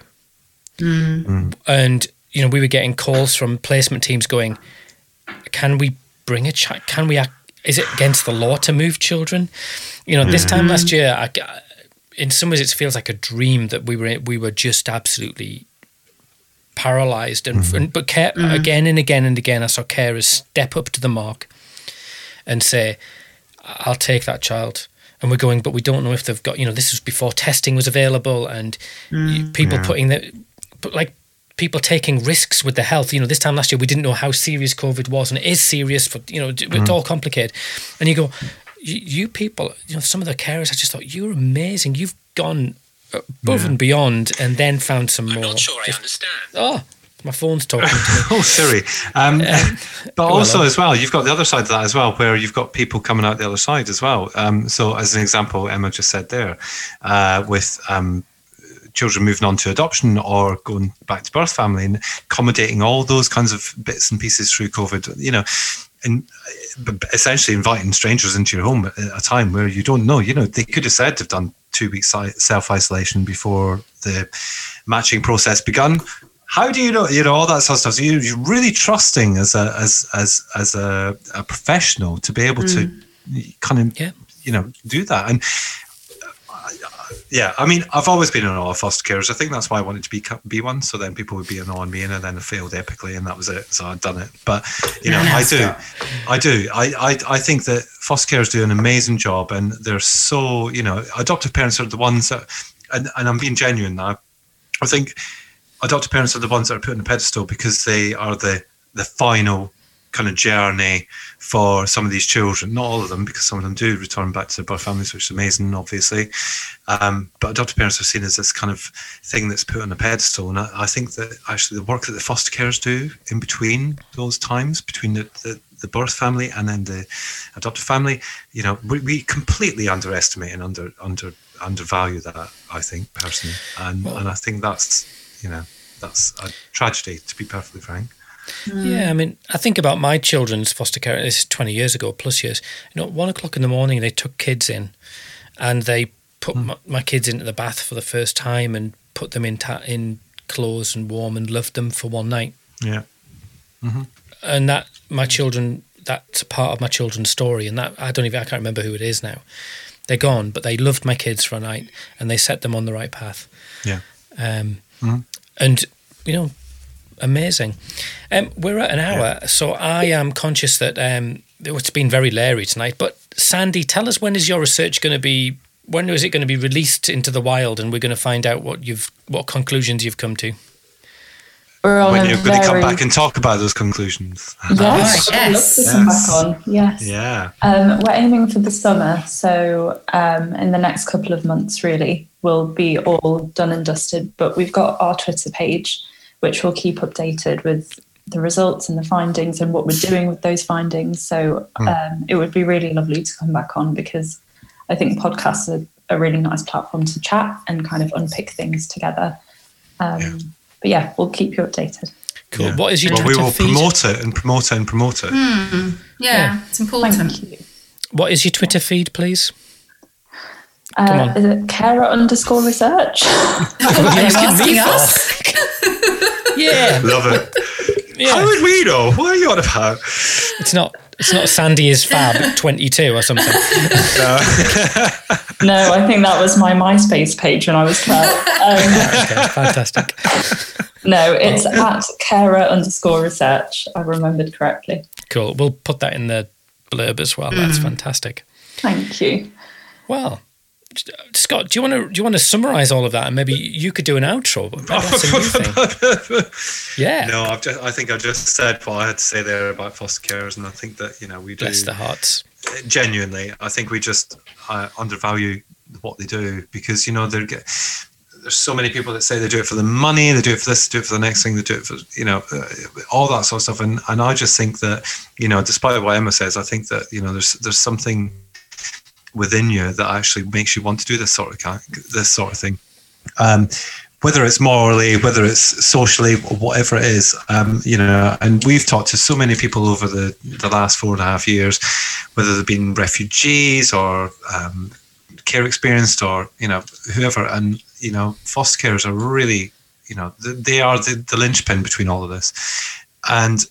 Mm. Mm. And you know, we were getting calls from placement teams going, "Can we bring a child? Can we? Act- is it against the law to move children?" You know, this time last year, I. In some ways, it feels like a dream that we were we were just absolutely paralysed. And, mm-hmm. and but care, mm-hmm. again and again and again, I saw carers step up to the mark and say, "I'll take that child." And we're going, but we don't know if they've got. You know, this was before testing was available, and mm. people yeah. putting the, but like people taking risks with their health. You know, this time last year, we didn't know how serious COVID was, and it is serious. For you know, it's mm. all complicated. And you go. You, you people, you know, some of the carers, I just thought, you're amazing. You've gone above yeah. and beyond and then found some I'm more. I'm not sure just, I understand. Oh, my phone's talking to me. Oh, Siri. Um, um, but also as well, you've got the other side of that as well, where you've got people coming out the other side as well. Um, so as an example, Emma just said there, uh, with um, children moving on to adoption or going back to birth family and accommodating all those kinds of bits and pieces through COVID, you know, and essentially inviting strangers into your home at a time where you don't know, you know, they could have said they've done two weeks self-isolation before the matching process begun. How do you know, you know, all that sort of stuff. So you're really trusting as a, as, as, as a, a professional to be able mm. to kind of, yeah. you know, do that. And yeah, I mean, I've always been in awe of foster carers. I think that's why I wanted to be be one. So then people would be in awe of me, and then I failed epically, and that was it. So I'd done it. But you know, I do, I do. I, I I think that foster carers do an amazing job, and they're so, you know, adoptive parents are the ones that, and, and I'm being genuine now. I think adoptive parents are the ones that are put on the pedestal because they are the the final kind of journey for some of these children. Not all of them, because some of them do return back to their birth families, which is amazing, obviously. Um, but adoptive parents are seen as this kind of thing that's put on a pedestal. And I, I think that actually the work that the foster carers do in between those times, between the, the, the birth family and then the adoptive family, you know, we, we completely underestimate and under under undervalue that, I think, personally. And, well, and I think that's, you know, that's a tragedy, to be perfectly frank. Yeah, I mean, I think about my children's foster care. This is twenty years ago, plus years. You know, one o'clock in the morning, they took kids in, and they put mm. my, my kids into the bath for the first time and put them in ta- in clothes and warm and loved them for one night. Yeah, mm-hmm. And that my children, that's a part of my children's story, and that I don't even I can't remember who it is now. They're gone, but they loved my kids for a night, and they set them on the right path. Yeah, um, mm-hmm. and you know. Amazing. Um, we're at an hour, yeah. so I am conscious that um, it's been very Larry tonight. But Sandy, tell us, when is your research going to be? When is it going to be released into the wild, and we're going to find out what you've, what conclusions you've come to? We're on when you're very... going to come back and talk about those conclusions. Yes, oh, I'd love to come yes. back on. Yes. Yeah. Um, we're aiming for the summer, so um, in the next couple of months, really, we'll be all done and dusted. But we've got our Twitter page, which will keep updated with the results and the findings and what we're doing with those findings. So um, mm. it would be really lovely to come back on, because I think podcasts are a really nice platform to chat and kind of unpick things together. Um, yeah. But yeah, we'll keep you updated. Cool. Yeah. What is your well, Twitter we will feed? promote it and promote it and promote it. Mm. Yeah, yeah, it's important. Thank you. What is your Twitter feed, please? Uh, Come on. Is it Cara underscore research? What are you asking us? Yeah, love it. Yeah. How would we know? What are you on about? It's not. It's not Sandy is Fab twenty-two or something. No. No, I think that was my MySpace page when I was twelve. Um, Okay, fantastic. No, it's at Cara underscore research. I remembered correctly. Cool. We'll put that in the blurb as well. That's Mm. fantastic. Thank you. Well, Scott, do you want to do you want to summarize all of that, and maybe you could do an outro? Maybe that's a new thing. Yeah. No, I've just, I think I just said what I had to say there about foster carers, and I think that, you know, we do. Bless their hearts. Genuinely, I think we just uh, undervalue what they do, because, you know, they're get, there's so many people that say they do it for the money, they do it for this, they do it for the next thing, they do it for, you know, uh, all that sort of stuff. And and I just think that, you know, despite what Emma says, I think that, you know, there's there's something within you that actually makes you want to do this sort of this sort of thing, um, whether it's morally, whether it's socially, whatever it is, um, you know. And we've talked to so many people over the the last four and a half years, whether they've been refugees or um, care experienced or, you know, whoever, and, you know, foster carers are really, you know, they are the, the linchpin between all of this. And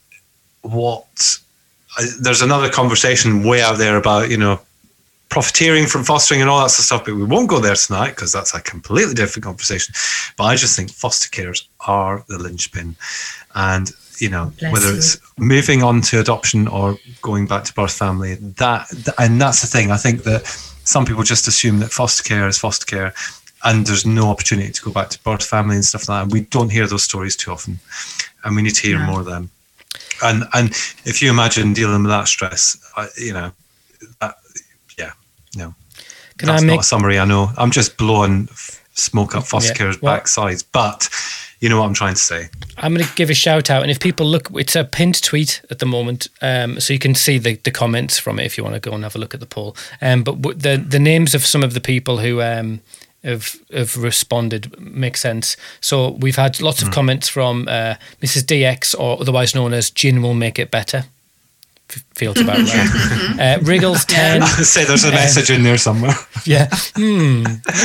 what I, there's another conversation way out there about, you know, profiteering from fostering and all that sort of stuff, but we won't go there tonight because that's a completely different conversation. But I just think foster carers are the linchpin, and, you know, Bless whether you. It's moving on to adoption or going back to birth family, that and that's the thing. I think that some people just assume that foster care is foster care, and there's no opportunity to go back to birth family and stuff like that. And we don't hear those stories too often, and we need to hear yeah. more of them. And and if you imagine dealing with that stress, I, you know, that, yeah, no, Can that's I make... not a summary. I know I'm just blowing smoke up foster yeah. carers' well, backsides, but you know what I'm trying to say. I'm going to give a shout out, and if people look, it's a pinned tweet at the moment, um, so you can see the, the comments from it if you want to go and have a look at the poll. Um, but the the names of some of the people who um, have have responded make sense. So we've had lots of mm. comments from uh, Missus D X, or otherwise known as Gin Will Make It Better. Feels about right. uh, Wriggles ten. Say there's a message um, in there somewhere. Yeah. Hmm.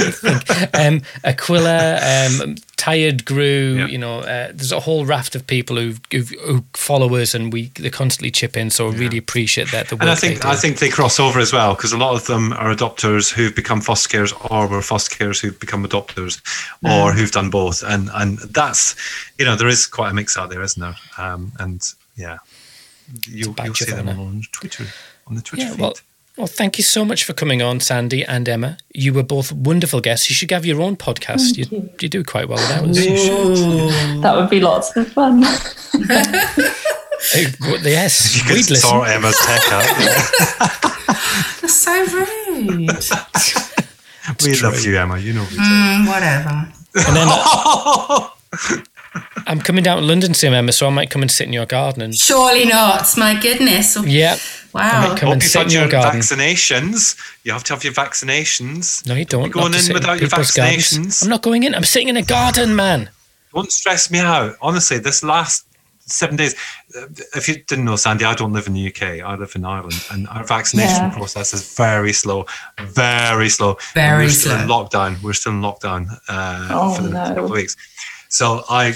um, Aquila, um, Tired Grew. Yeah. You know, uh, there's a whole raft of people who who follow us, and we they constantly chip in. So I yeah. really appreciate that. The work and I think they do. I think they cross over as well, because a lot of them are adopters who've become foster carers, or were foster carers who've become adopters, mm. or who've done both. And and that's, you know, there is quite a mix out there, isn't there? Um, and yeah. You'll, you'll see them on Twitter, on the Twitter yeah, feed. Well, well, thank you so much for coming on, Sandy and Emma. You were both wonderful guests. You should have your own podcast. You, you. you do quite well with ours. That would be lots of fun. Yes, you could we'd listen. Sort Emma's tech out. That's so rude. We love you, Emma. You know we do. Mm, whatever. And then uh, I'm coming down to London soon, Emma, so I might come and sit in your garden. And... Surely not. My goodness. Yeah. Wow. I might come and sit in your garden. Vaccinations. You have to have your vaccinations. No, you don't. You're going in without your vaccinations. Gardens. I'm not going in. I'm sitting in a garden, man. Don't stress me out. Honestly, this last seven days. If you didn't know, Sandy, I don't live in the U K. I live in Ireland, and our vaccination Yeah. process is very slow, very slow. Very and we're still slow. in lockdown. We're still in lockdown uh, Oh, for the next no. couple of weeks. So I